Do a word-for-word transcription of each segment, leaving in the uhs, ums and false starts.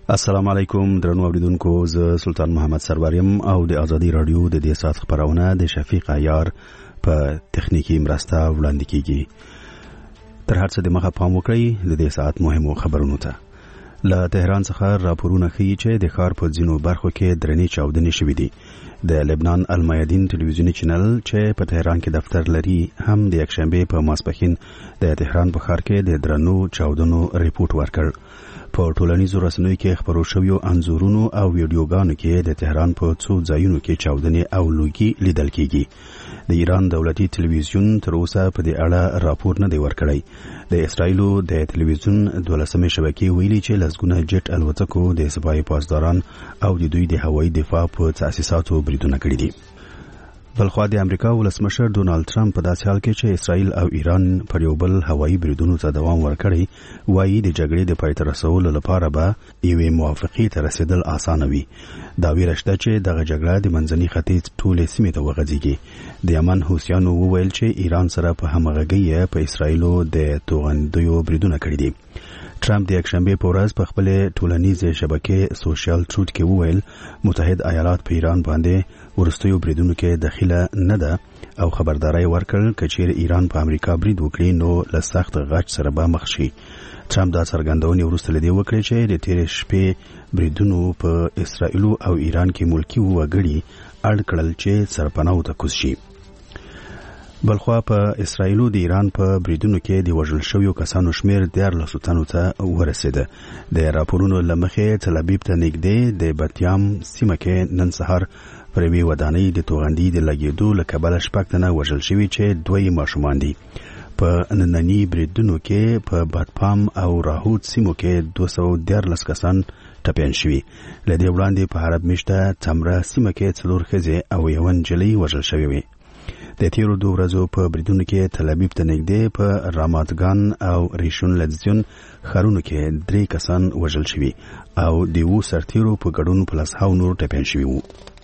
السلام علیکم درنو اوریدونکو، زه سلطان محمد سروریم او د ازادي رادیو د دې سات خبرونه د شفیق عیار په تخنیکی مرسته وړاندې کیږي. تر هر څه د مخه پام وکړئ د دې سات مهمو خبرونو ته. له تهران څخه راپورونه ښیي چې د ښار په ځینو برخو کې درنې چاودنې شوې دي. د لبنان المیادین ټلویزیونی چینل چې په تهران کې دفتر لري هم د یکشنبه په ماسپښین د تهران په ښار کې د درنو چاودنو ریپورت ورکړ. په ټولنیزو رسنیو کې خبرو شویو انځورونو او ویډیوګانو کې د تهران په څو ځایونو کې چاودنې او لوګي لیدل کېږي. د ایران دولتي ټلویزیون تر اوسه په دې اړه راپور نه دی ورکړی. د اسرایلو د ټلویزیون دولسمې شبکې ویلي چې لسګونه جټ الوتکو د سپای پاسداران او د دوی د هوایي دفاع په تاسیساتو بریدونه کړي دي. بلخوا د امریکا ولسمشر ډونالد ټرمپ په داسې حال کې چې اسرائیل او ایران پر یو بل هوایي بریدونو ته دوام ورکړي وایي د جګړې د پای ته رسولو لپاره به یوې موافقې ته رسیدل اسانه وي. دا ویره شته چې دغه جګړه د منځني ختیځ ټولې سیمې ته وغځېږي. د یمن حوثیانو وویل چې ایران سره په همغږۍ په اسرائیلو د توغندیو بریدونه کړي دي. ټرمپ د یکشنبه په ورځ په خپل ټولنیزه شبکې سوشل ټروت کې وویل متحد ایالات په ایران باندې ورستیو بریدونو کې دخیله نه ده او خبرداري ورکړ چې چیرې ایران په امریکا برید وکړي نو له سخت غچ سره به مخ شي. ټرمپ دا څرګندونه وروسته لدی وکړي چې د تیر شپې بریدونو په اسرائیل او ایران کې ملکی وګړي اړ کړل چې سرپناه ته کوز شي. بلخوا په اسرائیل او د ایران په بریدونو کې د وژل شویو کسانو شمیر ډیر لسوتانو ته ورسېده. د راپورونو لمخې تل ابیب ته نږدې د بتیام سیمه کې نن سهار پر یوې ودانۍ د توغندي د لګېدو له کبله شپږ تنه وژل شوي چې دوی ماشومان دي. په ننني بریدونو کې په بادپام او راهود سیمو کې دوه سوه دیارلس کسان ټپیان شوي. له دې وړاندې په حرب میشته تمره سیمه کې څلور ښځې او یوه نجلۍ وژل شوې وې. د تیرو دوه ورځو په بریدونو کې تل ابیب ته نږدې په رامادګان او ریشون لزیون ښارونو کې درې کسان وژل شوي او د اوو سرتیرو په ګډون په لسهاو نور ټپیان شوي وو.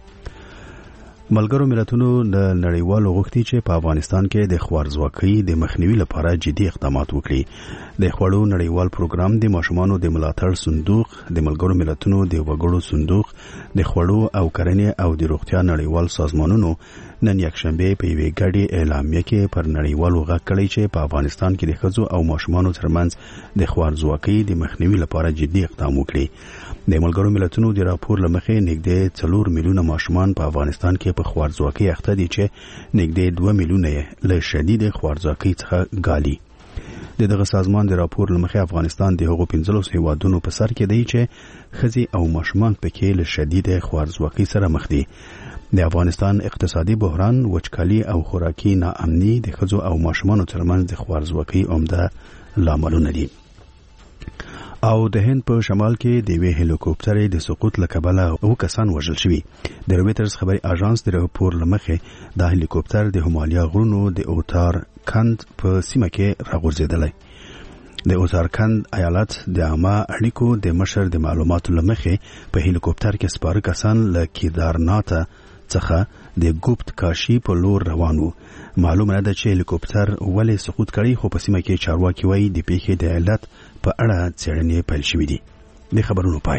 ملګرو ملتونو د نړیوالو غوښتي چې په افغانستان کې د خوارځواکۍ د مخنیوي لپاره جدي اقدامات وکړي. د خوړو نړیوال پروګرام د ماشومانو د ملاتړ صندوق، د ملګرو ملتونو د وګړو صندوق، د خوړو او کرنې او د روغتیا نړیوال سازمانونو نن یکشنبه په یوې ګډې اعلامیه کې پر نړیوالو غږ کړی چې په افغانستان کې د ښځو او ماشومانو ترمنځ د خوارځواکۍ د مخنیوي لپاره جدي اقدام وکړي. د ملګرو ملتونو د راپور لمخې نږدې څلور میلیونه ماشومان په افغانستان کې په خوارځواکۍ اخته دي چې نږدې دوه میلیونه یې له شدید خوارځواکۍ څخه ګالي. د دغه سازمان د راپور لمخې افغانستان د هغو پنځلس هیوادونو په سر کې دی چې ښځې او ماشومان پکې له شدید خوارځواکۍ سره مخ دي. د افغانستان اقتصادي بحران، وچکالي او خوراکي ناامني د ښځو او ماشومانو ترمنځ د خوارځواکۍ عمده لاملونه دي. او د هند په شمال کې د یوې هلیکوپټر د سقوط له کبله اووه کسان وژل شوي. د رویټرز خبري اژانس د راپور لمخې دا هلیکوپټر د همالیا غرونو د اوتار کند په سیمه کې راغورځېدلی. د اوتارکند ایالت د عامه اړیکو د مشر د معلوماتو لمخې په هلیکوپټر کې سپاره کسان له کیدارنات څخه د ګوپت کاشي په لور روان وو. معلومه ده چې هلیکوپټر ولې سقوط کړی، خو په سیمه کې چارواکي وایي د پیښې د علت په اړه څېړنې پیل شوې دي. د خبرونو پای.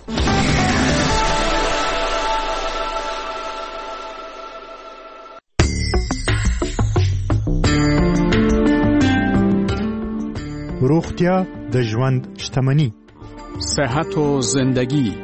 روغتیا د ژوند شتمني. صحت و زندگی.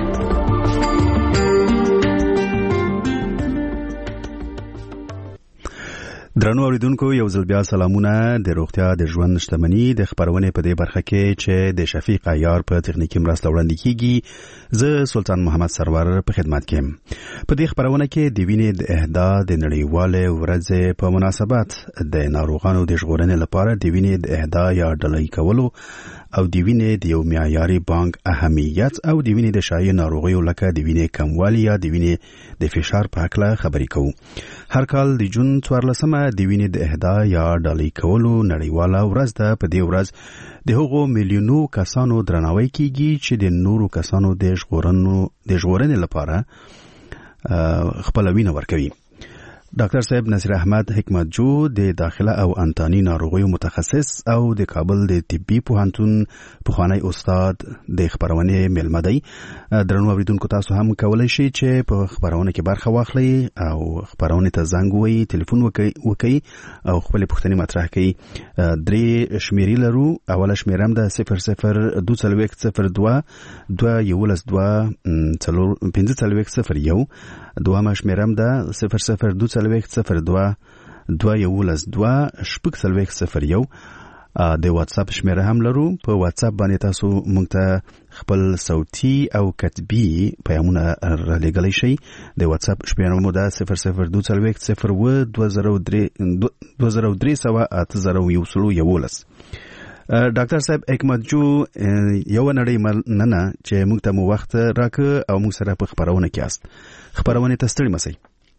درنو اوریدونکو، یو ځل بیا سلامونه. د روغتیا د ژوند شتمني د خبرونې په دې برخه کې چې د شفیق عیار په تخنیکی مرسته وړاندې کیږي، زه سلطان محمد سرور په خدمت کې یم. په دې خبرونه کې د وینې د اهدا د نړیوالې ورځې په مناسبت د ناروغانو د ژغورنې لپاره د وینې د اهدا یا ډالۍ کولو او د وینې د یو معیاري بانک اهمیت او د وینې د شایع ناروغیو لکه د وینې کموالی یا د وینې د فشار په اړه خبرې کوو. هر کال د جون څوارلسمه د وینې د اهدا یا ډالۍ کولو نړیواله ورځ ده. په دې ورځ د هغو میلیونو کسانو درناوی کیږي چې د نورو کسانو د ژغورنې د ژغورنې لپاره خپل وینه ورکوي. ډاکټر صاحب نصیر احمد حکمت جو د داخله او انتاني ناروغیو متخصص او د کابل د طبي پوهنتون پخوانی استاد د خبرونه ملمه دی. درنو اوریدونکو تاسو هم کولای شئ چې په خبرونه کې برخه واخلئ او خبرونه ته زنګ ووهئ، ټلیفون وکړئ او خپل پوښتنې مطرح کړئ. درې شمیرې لرو. اوله شمیره هم د صفر صفر دوه څلوېښت صفر دوه دوه یولس دوه څلور پنځه څلوېښت صفر یو. دوهمه شمیره هم د صفر صفر دوه څلوېښت صفر دوه دوه یولس دوه شپږ څلوېښت صفر یو. د واتس اپ شمیره هم لرو. په واتس اپ باندې تاسو موږ ته خپل صوتي او کتبي پیغامونه رالېږلی شئ. د واتس اپ شمیره مو ده صفر صفر دوه څلوېښت صفر اووه دوه زره درې سوه اته زره یو سلو یولس. ډاکټر صاحب حکمت جو، یو نړۍ مننه چې موږ ته مو وخت راکړ او موږ سره په خبرونه کې یاست. خبرونه ته ستړي مسئ.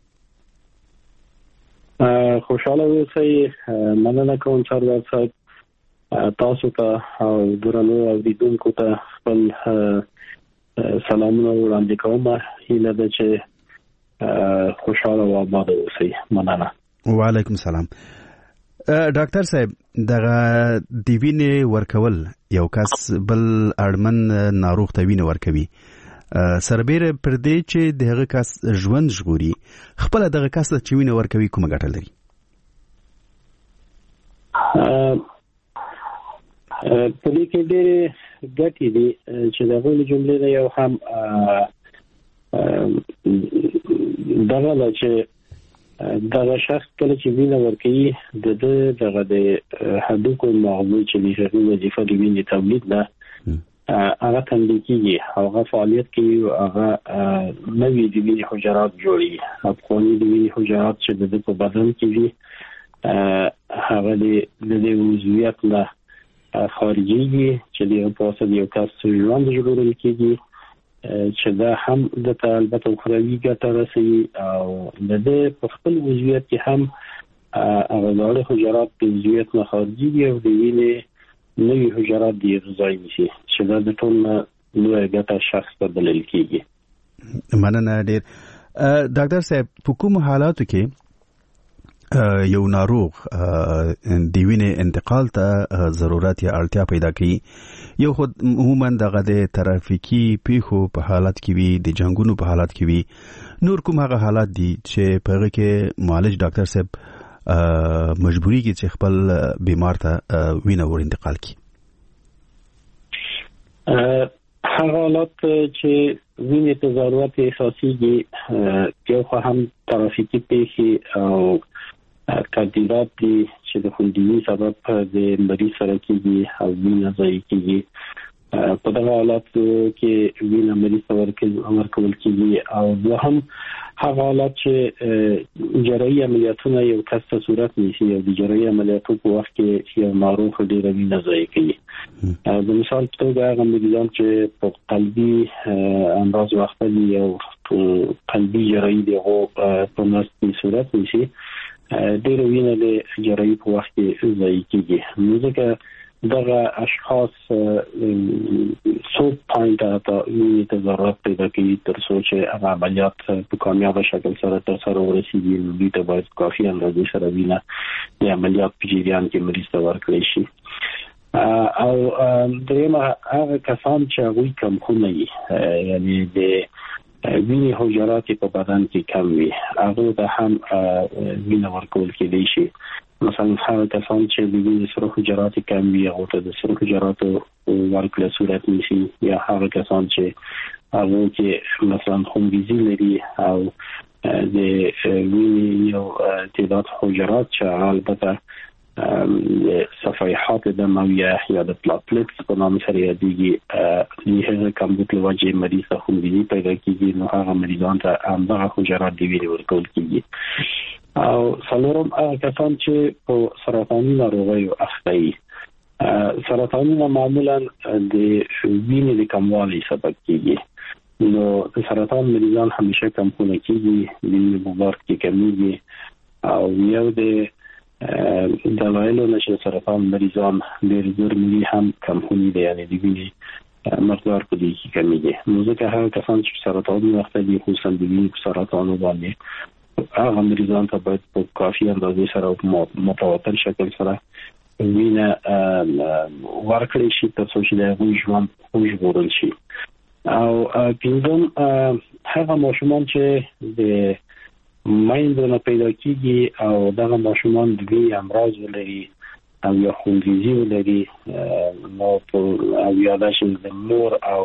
خوشاله اوسئ. مننه کوم سردار صاحب، تاسو ته او درنو اوریدونکو ته خپل سلامونه وړاندې کوم. هیله ده چې خوشاله او آباد اوسئ. مننه. وعلیکم السلام. ډاکټر صاحب، دغه د وینې ورکول یو کس بل اړمن ناروغ ته وینه ورکوي، سربېره پر دې چې دغه کس ژوند ژغوري، خپل دغه کس چې وینه ورکوي کومه ګټه لري؟ په دې کې ډېرې ګټې دي چې د هغوی جملې نه یو هم دغه ده چې دغه شخص کله چې وینه ورکوي د ده دغه د هډوکو مغزو چې د هغوی وظیفه د وینې تولید ده هغه تنظیم کیږي، هغه فعالیت کوي او هغه نوي د وینې حجرات جوړوي. افغاني د وینې حجرات چې د ده په بدن کې وي هغه د دې عضویت نه خارجيږي چې د په اساس یو کس ژوند ژغورل کیږي، چې دا هم د ته البته اخروی ګټه رسوي او د دې په خپل عضویت کې هم هغه ډول حجرات د عضویت نه خارجيږي او د وینې نوي حجرات د غذای نشي چې دا د ټول نوې ګټه شخص ته بلل کیږي. مننه ډیر. ډاکټر صاحب، په کوم حالاتو کې یو ناروغ د وینې انتقال ته ضرورت یا اړتیا پیدا کوي؟ یو خود عموما دغه د ترافیکي پیښو په حالت کې وي، د جنگونو په حالت کې وي، نور کوم هغه حالات دي چې په هغه کې معالج ډاکټر صاحب مجبوري کې چې خپل بیمار ته وینه ور انتقال کړي؟ هغه حالات چې وینې ته ضرورت احساسيږي یو خو هم ترافیکي پیښې او تبدیلات دي چې د خوندي سبب د مریض سره کېږي او وینه ضایع کېږي. په دغه حالاتو کې وینه مریض ته ورکول کېږي او بیا هم هغه حالات چې جراحي عملیاتونه یو کس ته صورت نیسي او د جراحي عملیاتو په وخت کې یو ناروغ ډېره وینه ضایع کوي. د مثال په توګه هغه مریضان چې په قلبي امراض وختلي او قلبي جراحي دغه په نسبي صورت نیسي، ډېر وینه د جراحي په وخت کې ضایع کېږي. نو ځکه دغه اشخاص څو پاینټه ته وینې ته ضرورت پیدا کوي تر څو چې هغه عملیات په کامیابه شکل سره ترسره ورسیږي. نو دوی ته باید کافي اندازې سره وینه د عملیات په جریان کې مریض ته ورکړل شي. او درېیمه هغه کسان چې هغوی کمخونه وي، یعنی د وینې حجرات په بدن کې کم وي، هغه ته هم وینه ورکول کېدای شي. مثلا هغه کسان چې د وینې سره حجرات کم وي هغه ته د سره حجراتو ورکړل صورت نیسي، یا هغه کسان چې هغه کې مثلا خونریزي لري او د وینې یو تعداد حجرات چې البته صفائحات دمویه یا د پلاتلیټس په نامه سره یادېږي، د هغه کمبود له وجې مریض ته خونریزي پیدا کېږي، نو هغه مریضان ته همدغه حجرات د وینې ورکول کېږي. او څلورم هغه کسان چې په سرطاني ناروغیو اخته وي. سرطانونه معمولا د وینې د کموالي سبب کېږي، نو د سرطان مریضان همیشه کمخونه کېږي، وینې مبارک کې کمیږي او یو د دلایلو نشه سرطان مریضان ډېر زر ملي هم کمخوني دي، یعنی د وینې مقدار په دې کې کمیږي. نو ځکه هغه کسان چې سرطان وخت دي خصوصا د وینې سرطان باندې هغه مریضان ته باید په کافي اندازې سره او متواتر شکل سره وینه ورکړی شي ترڅو چې د هغوی ژوند وژغورل شي. او پنځم هغه ماشومان چې د مایندو نه پیدا کیږي او دغه ماشومان د وی امراض ولري او یا خونریزي ولري نو او یا د مور او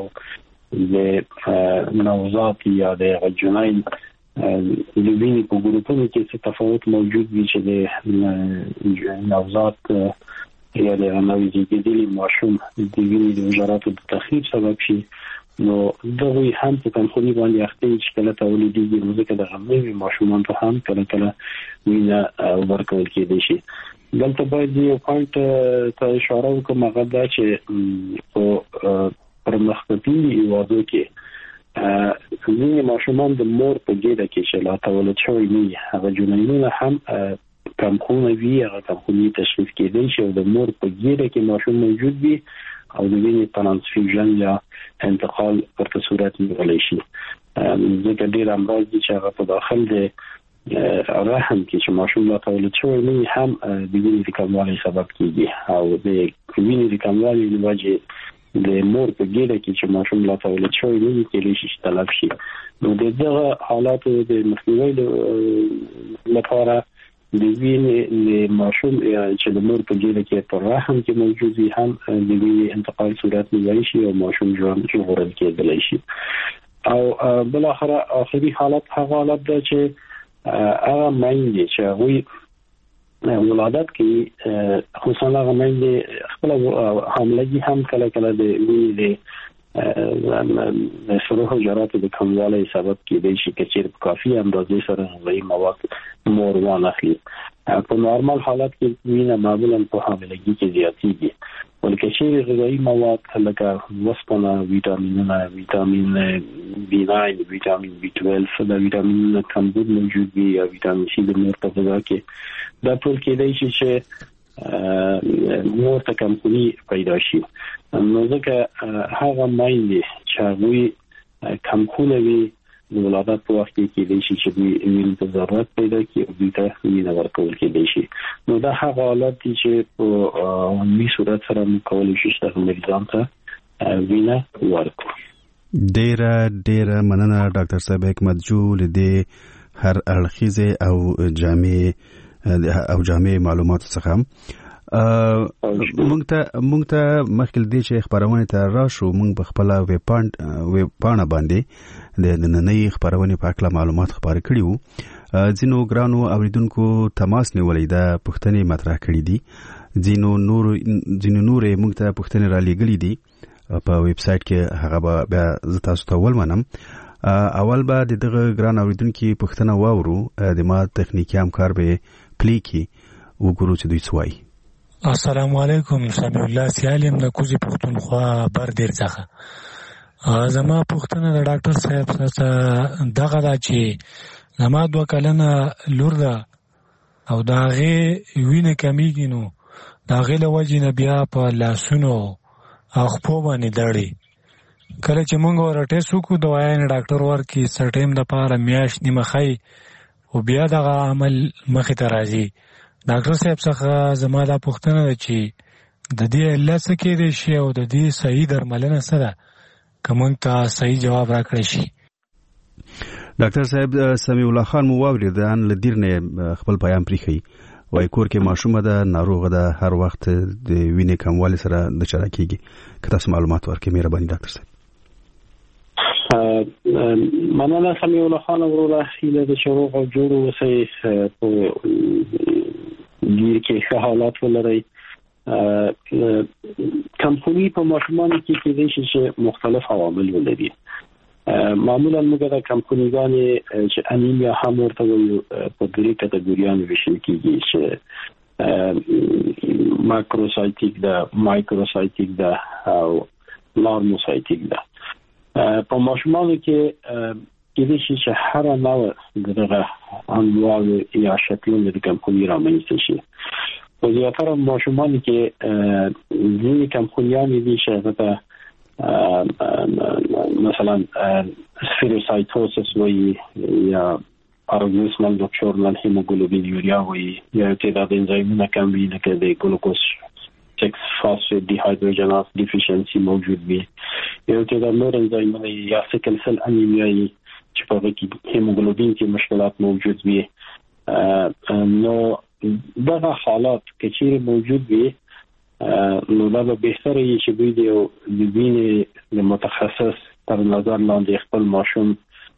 د نوزاد یا د جنین د وینې په ګروپونو کې څه تفاوت موجود وي چې د نوزاد یا د نوې زیږیدلي ماشوم د وینې د حجراتو د تخریب سبب شي، نو دغه هم په کمخوني باندې اخته چې کله تولیدېږي نو ځکه د غمنوي ماشومان ته هم کله کله وینه ورکول کېدای شي. دلته باید یو پوینټ ته اشاره وکړم، هغه دا چې په پرمختللي هېوادو کې ځینې ماشومان د مور په ګېډه کې چې لا تولد شوي نه وي هغه جنینونه هم کمخونه وي، هغه کمخوني تشخیص کېدای شي او د مور په ګېډه کې ماشوم موجود وي او د وینې ترانسفیوژن یا انتقال ورته صورت نیولی شي. ځکه ډېر امراض دي چې هغه په داخل د رحم کې چې ماشوم لا تولد شوی نه وي هم د وینې د کموالي سبب کېږي او د وینې د کموالي له وجې د مور په ګېډه کې چې ماشوم لا تولد شوی نه وي کېدای شي چې تلف شي. نو د دغه حالاتو د مخنیوي لپاره د وینې د ماشوم چې د مور په ګېډه کې په رحم کې موجود وي هم د وینې انتقال صورت نیولی شي او ماشوم ژوند ژغورل کېدلی شي. او بالاخره آخري حالت هغه حالت ده چې هغه میندې چې هغوی ولادت کې خصوصا هغه میندې خپل حاملګي هم کله کله د وینې د سرو حجراتو د کموالي سبب کېدای شي چې چیرې په کافي اندازې سره غذایي مواد مور وانخلي. په نورمال حالت کې وینه معمولا په حاملګي کې زیاتېږي، ولکه چې غذایي مواد لکه وسپنه، ویټامینونه، ویټامین بی ناین، ویټامین بی دوولف، د ویټامینونو کمبود موجود وي یا ویټامین سی د مور په غذا کې دا ټول کېدای شي چې مور ته کمخوني پیدا شي. نو ځکه هغه میندې چې هغوی کمخونه وي د ولادت په وخت کې کېدای شي چې دوی وینې ته ضرورت پیدا کړي او دوی ته وینه ورکول کېدای شي. نو دا هغه حالات دي چې په عمومي صورت سره موږ کولی شو چې دغه مریضان ته وینه ورکړو. ډېره ډېره مننه ډاکټر صاحب حکمتجو له دې هر اړخیزې او جامع او جامع معلوماتو څخه. مونږ ته مونږ ته مخکې دې چې خبرونه ته راشو مونږ په خپل ویب پاڼه ویب پاڼه باندې د نننۍ خبرونه په اړه معلومات خبرې کړي وو. ځینو ګرانو اوریدونکو تماس نیولې ده، پوښتنې مطرح کړې دي، ځینو نور ځینو نور مونږ ته پوښتنې را لېږلې دي په ویب سټ کې، هغه بیا زه تاسو ته ولمنم. اول به د دغه ګران اوریدونکو پوښتنه واورو، د ما تخنیکی همکار به پلی کی وګورو چې دوی څه وایي. السلام علیکم، سمیع الله سیالم د کوزي پښتونخوا بر ډیر څخه. زما پوښتنه د ډاکټر صاحب څخه دغه ده چې زما دوه کلنه لور ده او د هغې وینه کمیږي، نو د هغې له وجې نه بیا په لاسونو او خپو باندې دړي. کله چې موږ ورته ټیسټ وکړو دوا یې ډاکټر ورکړي څه ټایم دپاره میاشت نیمه ښایي او بیا دغه عمل مخې ته راځي. ډاکټر صاحب څخه زما دا پوښتنه ده چې د دې علت څه کېدای شي او د دې صحیح درملنه څه ده، که موږ ته صحیح جواب راکړی شي. ډاکټر صاحب سمیع الله خان مو واورېد، ان له دیر نه خپل پیام پرېښی وایي کور کې ماشومه ده، ناروغه ده، هر وخت د وینې کموالي سره د چاره کېږي. که تاسو معلومات ورکړئ مهرباني ډاکټر صاحب. مننه سمیع الله خان وروره، هیله ده چې روغ او جوړ اوسئ، په ګیر کې ښه حالات ولرئ. کمخوني په ماشومانو کې کېدای شي چې مختلف عوامل ولري. معمولا موږ د کمخونیګانې چې انیمیا هم ورته وایو په درې کټګوریانو ویشل کېږي چې ماکروسایټیک ده، مایکروسایټیک ده او نارموسایټیک ده. په ماشومانو کې کېدای شي چې هر نوع دغه انواع یا شکلونه د کمخوني رامنځته شي. په زیاتره ماشومانو کې ځینې کمخونیانې دي چې هغه ته مثلا سفیروسایتوسس وایي یا paroxysmal nocturnal hemoglobinuria وي یا تعداد انزایمونه کم وي لکه د ګلوکوز سکس فاسفیت دیهایدروجناز ډیفیشنسي موجود وي یا تعداد نور انزایمونه یا سیکل سل انیمیا چې په هغه کې هیموګلوبین کې مشکلات موجود وي نو دغه حالات که چیرې موجود وي نو دا به بهتره وي چې دوی د وینې د متخصص تر نظر لاندې خپل ماشوم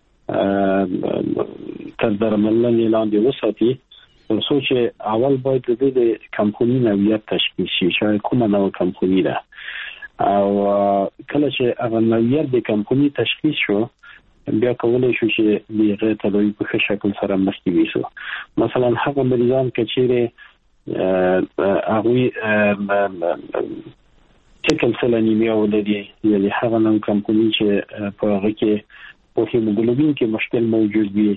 تر درملنې لاندې وساتي تر څو چې اول باید د دې د کمپنی نوعیت تشخیص شي چې کومه نوع کمپنی ده او کله چې هغه نوعیت د کمپنی تشخیص شو بیا کولای شو چې دغه تداوی په ښه شکل سره مخکې ویسو مثلا هغه مریضان چې چیرې هغه سیکل سل انیمیا ولري یعنی هغه نوع کمپنی چې په هغه کې په هیموګلوبین کې مشکل موجود وي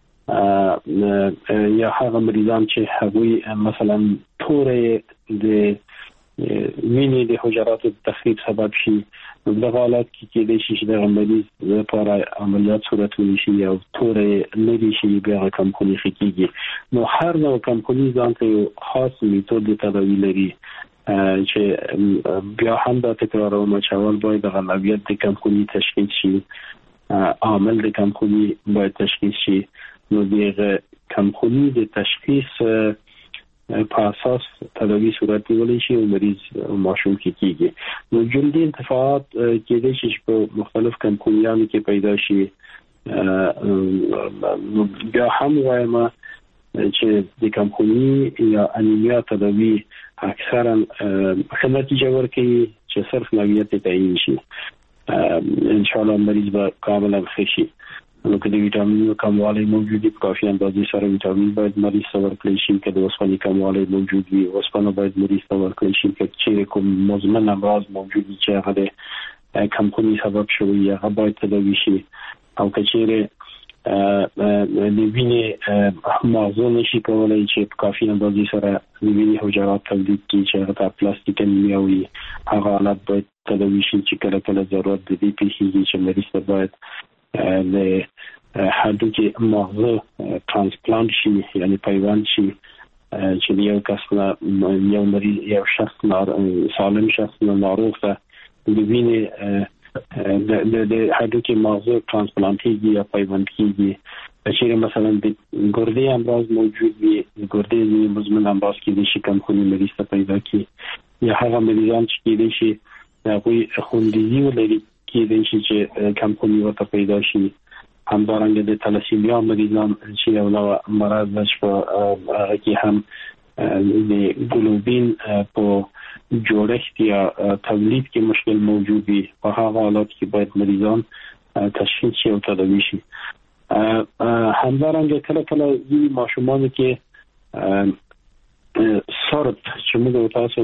یا هغه مریضان چې هغه مثلا تورې د وینې د حجراتو تخریب سبب شي نو د حالات کې کې د شي د مریض لپاره عملیات صورت ونشي او تورې لري شي بیا کمپنی خکېږي نو هر نوع کمپنی ځانته یو خاص میتود د تداوی لري چې بیا هم دا تکرارونه چې اول باید د نوعیت د کمپنی تشخیص شي عامل د کمپنی باید تشخیص شي نو دغه کمپنی د تشخیص په اساس تداوی صورت نیول شي او مریض ماشوم کې کیږي نو جلدی انتفاعات کېدای شي په مختلف کمپنیانو کې پیدا شي نو بیا هم وایم چې د کمپنی یا انیمیا تداوی اکثرا ښه نتیجه ورکوي چې صرف نوعیت تعیین شي ان شاء الله مریض به کاملا ښه شي نو که د ویټامینونو کموالی موجود وي په کافي اندازې سره ویټامین باید مریض ته ورکړل شي که د اوسپنې کموالی موجود وي اوسپنه باید مریض ته ورکړل شي که چیرې کوم مزمن امراض موجود وي چې هغه د کمپنی سبب شوی هغه باید تداوی شي او که چیرې د وینې مغزو نشي کولی چې په کافي اندازې سره د وینې حجرات تولید کړي چې هغه ته پلاستیک انیمیا وي هغه حالت باید تداوی شي چې کله کله ضرورت د دې پیښیږي چې مریض ته باید د هډوکي مغزو ترانسپلانت شي یعنی پیوند شي چې یو کس نه یو مریض یو شخص سالم شخص نه ناروغ ته د وینې د د هډوکي مغزو ترانسپلانت کیږي یا پیوند کیږي چې مثلا د ګردې امراض موجود وي ګردې مزمن امراض کې د شي کمپنی مریض ته پیدا کی یا هغه مریضان چې کې دي شي هغه خوندې ولري کې دي چې کمپنی ورته پیدا شي همدارنګه د تلاسیمیا مریضان چې یو نوع مرض ده په هغه کې هم د ګلوبین په جوړښت یا تولید کې مشکل موجود وي په هغه حالات کې باید مریضان تشخیص شي او تداوی شي همدارنګه کله کله د ماشومان کې سورب چې موږ تاسو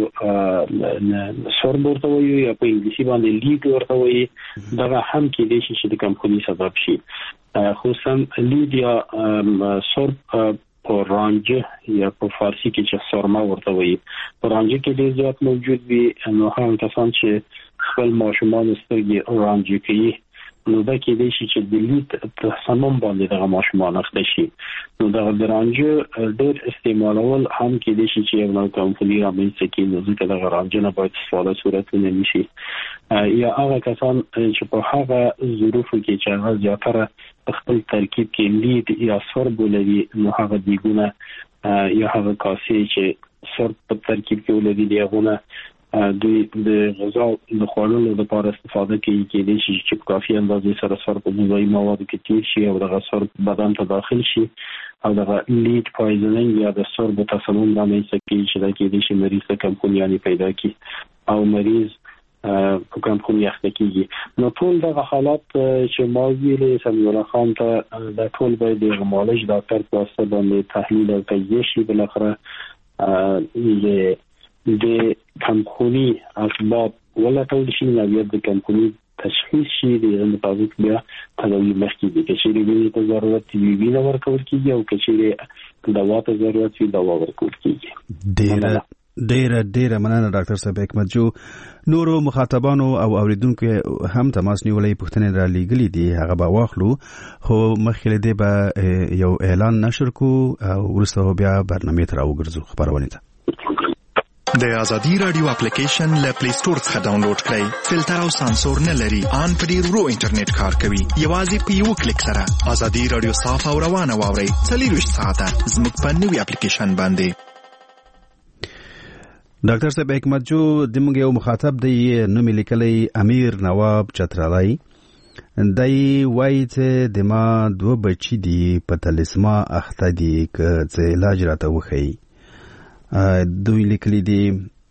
سورب ورته وایو یا په انګلیسي باندې لید ورته وایي دا هم کې د شي د کمپنی سبب شي خصوصا لید یا سورب په رانجه یا په فارسی کې چې سورما ورته وایي په رانجه کې ډېر زیات موجود وي نو هغه کسان چې خپل ماشومان سترګې رانجه کوي نو دا کې د شي چې د لید په سمون باندې د ماشومان اخته شي نو دا د رانجه ډېر استعمالول هم کې د شي چې یو کمپنی رامنځته کوي نو ځکه د رانجه نه باید استفاده صورت نه نشي یا هغه کسان چې په هغه ظروفو کې چې هغه زیاتره خپل ترکیب کې لید یا سورب ولري نو هغه دیګونه یا هغه کاسې چې سورب په ترکیب کې ولري دیغونه دوی د غذا د خوړلو لپاره استفاده کوي کې د شي چې په کافي اندازې سره سورب په غذایي موادو کې تیر شي او د سورب بدن ته داخل شي او د لید پویزنینګ یا د سورب تسمم رامنځته کوي چې دا کې د شي مریض ته کمپنیانې پیدا کوي او مریض په کمپنی اخته کیږي نو ټول دغه حالات چې ما ویلې سمیر الله خان ته د ټول باید د معالج ډاکټر په واسطه باندې تحلیل او تجزیه شي بل اخره د کمپنی اسباب ولا ټول شي نوعیت د کمپنی تشخیص شي د مطابق بیا تداوی مخکې دي چې لري ته ضرورت وي وینه ورکول کیږي او چې دوا ته ضرورت وي دوا ورکول کیږي ډیر ډیره ډیره مننه ډاکټر صاحب حکمت جو. نورو مخاطبانو او اوریدونکو هم تماس نیولې پوښتنې را لېږلې دي, هغه به واخلو, خو مخکې دې به یو اعلان نشر کو او وروسته بیا برنامه ته راوګرځو خبرونه ته. د ازادي رادیو اپلیکیشن له پلی سٹور څخه ډاونلوډ کړئ. فلټر او سانسور نه لري, ان په ډیر ورو انټرنیټ کار کوي. یوازې په یو کلیک سره ازادي رادیو صاف او روانه واورئ. څلور ساعته زموږ په نوې اپلیکیشن باندې. ډاکټر صاحب حکمت جو د موږ یو مخاطب دی نوم لیکلی امیر نواب چترالای. دای وایي چې د ما دوه بچی دي په تلسما اخته دي که څه علاج راته وښیي. دوی لیکلی دي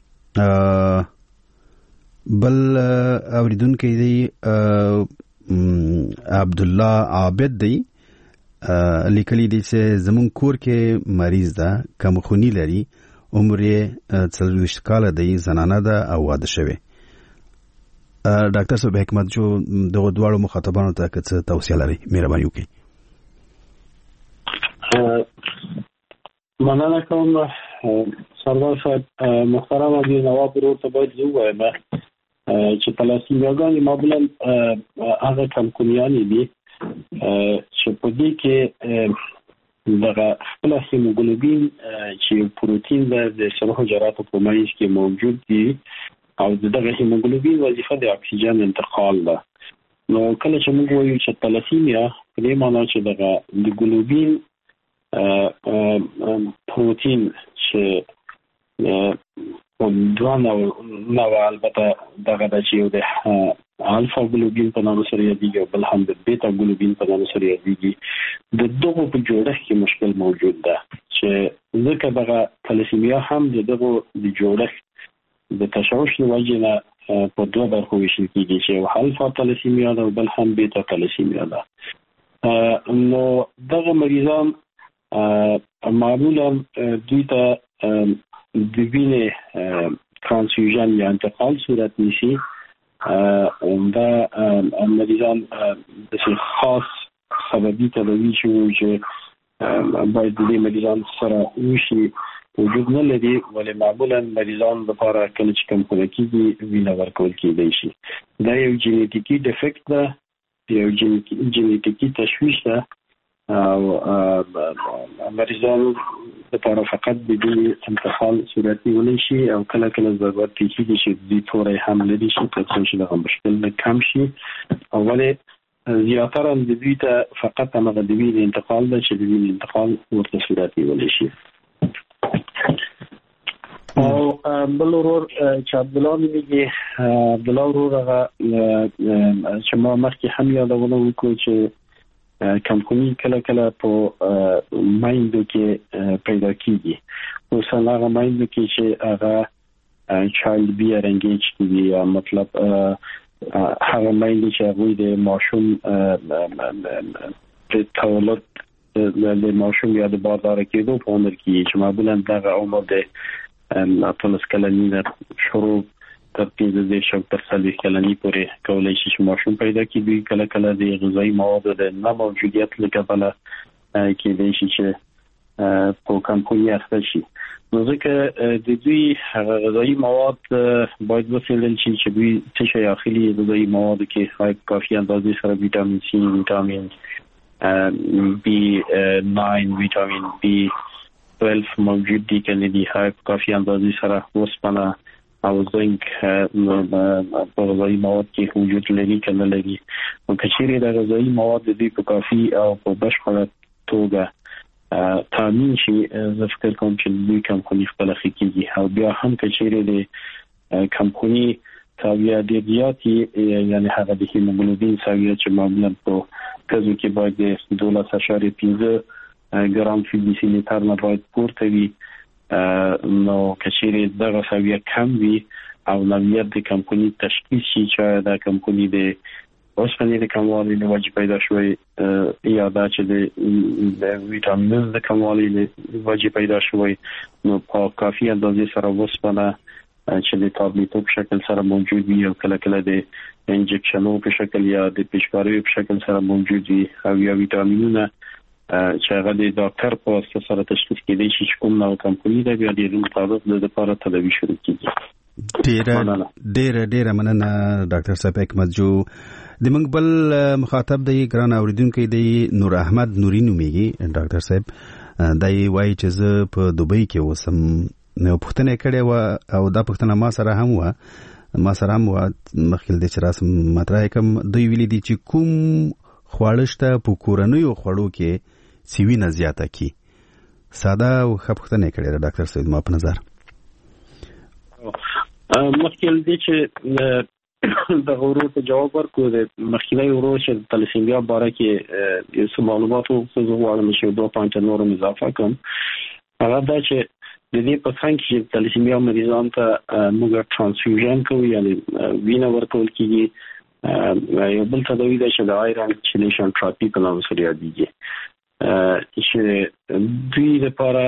بل اوریدونکی دی عبد الله عابد دی لیکلی دی چې زمون کور کې مریض ده, کم خونی لري, عمر یې څلوېښت کاله دی, زنانه ده او واده شوی. ډاکټر صاحب حکمت جو دغه دواړو مخاطبانو ته که څه توصیه لري مهرباني وکړئ. مننه کوم سردار صاحب. محترم امیر نواب ورور ته باید زه ووایم چې تلاسیمیاګانې معمولا هغه کمکونیانې دي چې په دې کې دغه خپل هیموګلوبین چې پروتین ده د سره حجراتو په منځ کې موجود دي او دغه هیموګلوبین وظیفه د اکسیجن انتقال ده. نو کله چې موږ وایو چې تلاسیمیا په دې معنی چې دغه د ګلوبین پروتین چې دوه نو البته دغه د چې یو د الفا ګلوبین په نامه سره یادېږي او بل هم د بیتا ګلوبین په نامه سره یادېږي. د دغو په جوړښت کې مشکل موجود ده چې ځکه دغه تلاسیمیا هم د دغو د جوړښت د تشوش له وجې نه په دوه برخو ویشل کېږي چې یو الفا تلاسیمیا ده او بل هم بیتا تلاسیمیا ده. نو دغه مریضان معمولا دوی ته د وینې ترانسفیوژن یا انتقال صورت نیسي. دا مریضان د خاص سببي تداوی چې باید د دې مریضان سره وشي وجود نه لري, ولې معمولا مریضان لپاره کله چې کم خونه کېږي وینه ورکول کېدای شي. دا یو جینیتیکي ډیفکټ ده, یو جینیتیکي تشویش ده او مریضان لپاره فقط د دې انتقال صورت نیولی شي او کله کله ضرورت کېږي چې دې توری هم لري شي تر څو چې دغه مشکل نه کم شي. او ولې زیاتره د دوی ته فقط همغه د وینې انتقال ده چې د وینې انتقال ورته صورت نیولی شي. او بل ورور چې عبدالله نومیږي, عبدالله ورور هغه چې ما مخکې هم یادونه وکړو چې کمپنی کله کله په مایندو کې پیدا کیږي. اوس هغه مایندو کې چې هغه چایلډ بیر انګیج کیږي, یا مطلب هغه مایندو چې هغه د ماشوم د تولد د ماشوم یا د باردار کېدو په عمر کې چې معمولا دغه عمر د اتلس کلنی نه شروع تر پنځه دېرش تر څلوېښت کلنی پورې کولای شي چې ماشوم پیدا کړي. کله کله د غذایي موادو د نه موجودیت له کبله کېدای شي چې په کمپونی اخته شي. نو ځکه د دوی غذایي مواد باید وڅېړل شي چې دوی څه شی اخلي. غذایي موادو کې کافي اندازې سره ویټامین سي, ویټامین بي ناین, ویټامین بي دوولس موجود دي, کنه دي کافي اندازې سره اوسپنه او زنک په غذایي مواد کې وجود لري کنه لري. نو کچېرې د غذایي مواد د دې په کافي او په بشپړه توګه تامین شي, زه فکر کوم چې دوی کمپنی خپل خکېږي. او بیا هم کچېرې د کمپنی ساویه ډېر زیاتې, یعنی هغه د هیموګلوبین ساویه چې معمولا په ښځو کې باید د دولس اعشاریه پنځه ګرام فی بي سي لیټر نه باید پورته وي. نو کچېرې دغه ساویه کم وي او نوعیت د کمپنی تشخیص شي چې دا کمپنی د اوسپنې د کموالي له وجې پیدا شوی یا دا چې د ویټامین د کموالي له وجې پیدا شوی, نو په کافي اندازې سره اوسپنه چې د تابلیتو په شکل سره موجود وي او کله کله د انجکشنو په شکل یا د پیشکاریو په شکل سره موجود وي, او یا ویټامینونه چې هغه د ډاکټر په واسطه سره تشخیص کېدای شي چې کوم نوع کمپنی ده، بیا د مطابق د لپاره تداوی شروع کیږي. ډیره ډیره ډیره مننه ډاکټر صاحب حکمت جو. د موږ بل مخاطب دی ګران اوریدونکو دی نور احمد نوري نوميږي. ډاکټر صاحب دای وایي چې زه په دوبۍ کې اوسم، نو پښتنه کړي و او دا پښتنه ما سره هم و ما سره هم و مخکې د چراسم مطرح کوم. دوی ویلي دي چې کوم خواړشته په کورنیو خوړو کې سیوینه زیاته کی. ساده او خپختنه کړي ډاکټر سید ما په نظر مخکې دې چې د غورو ته جواب ورکړو. د مخکې ورو چې تلسیمیا باره کې یو معلومات او څه غواړم چې دوه پوینټ نور اضافه کوم. هغه دا چې د دې په څنګه چې تلسیمیا مریضان ته موږ ترانسفیوژن کوو، یعنی وینه ورکول کیږي. یو بل تداوی ده چې د آیرن چلیشن تراپی په نامه سره یادېږي، چې دوی لپاره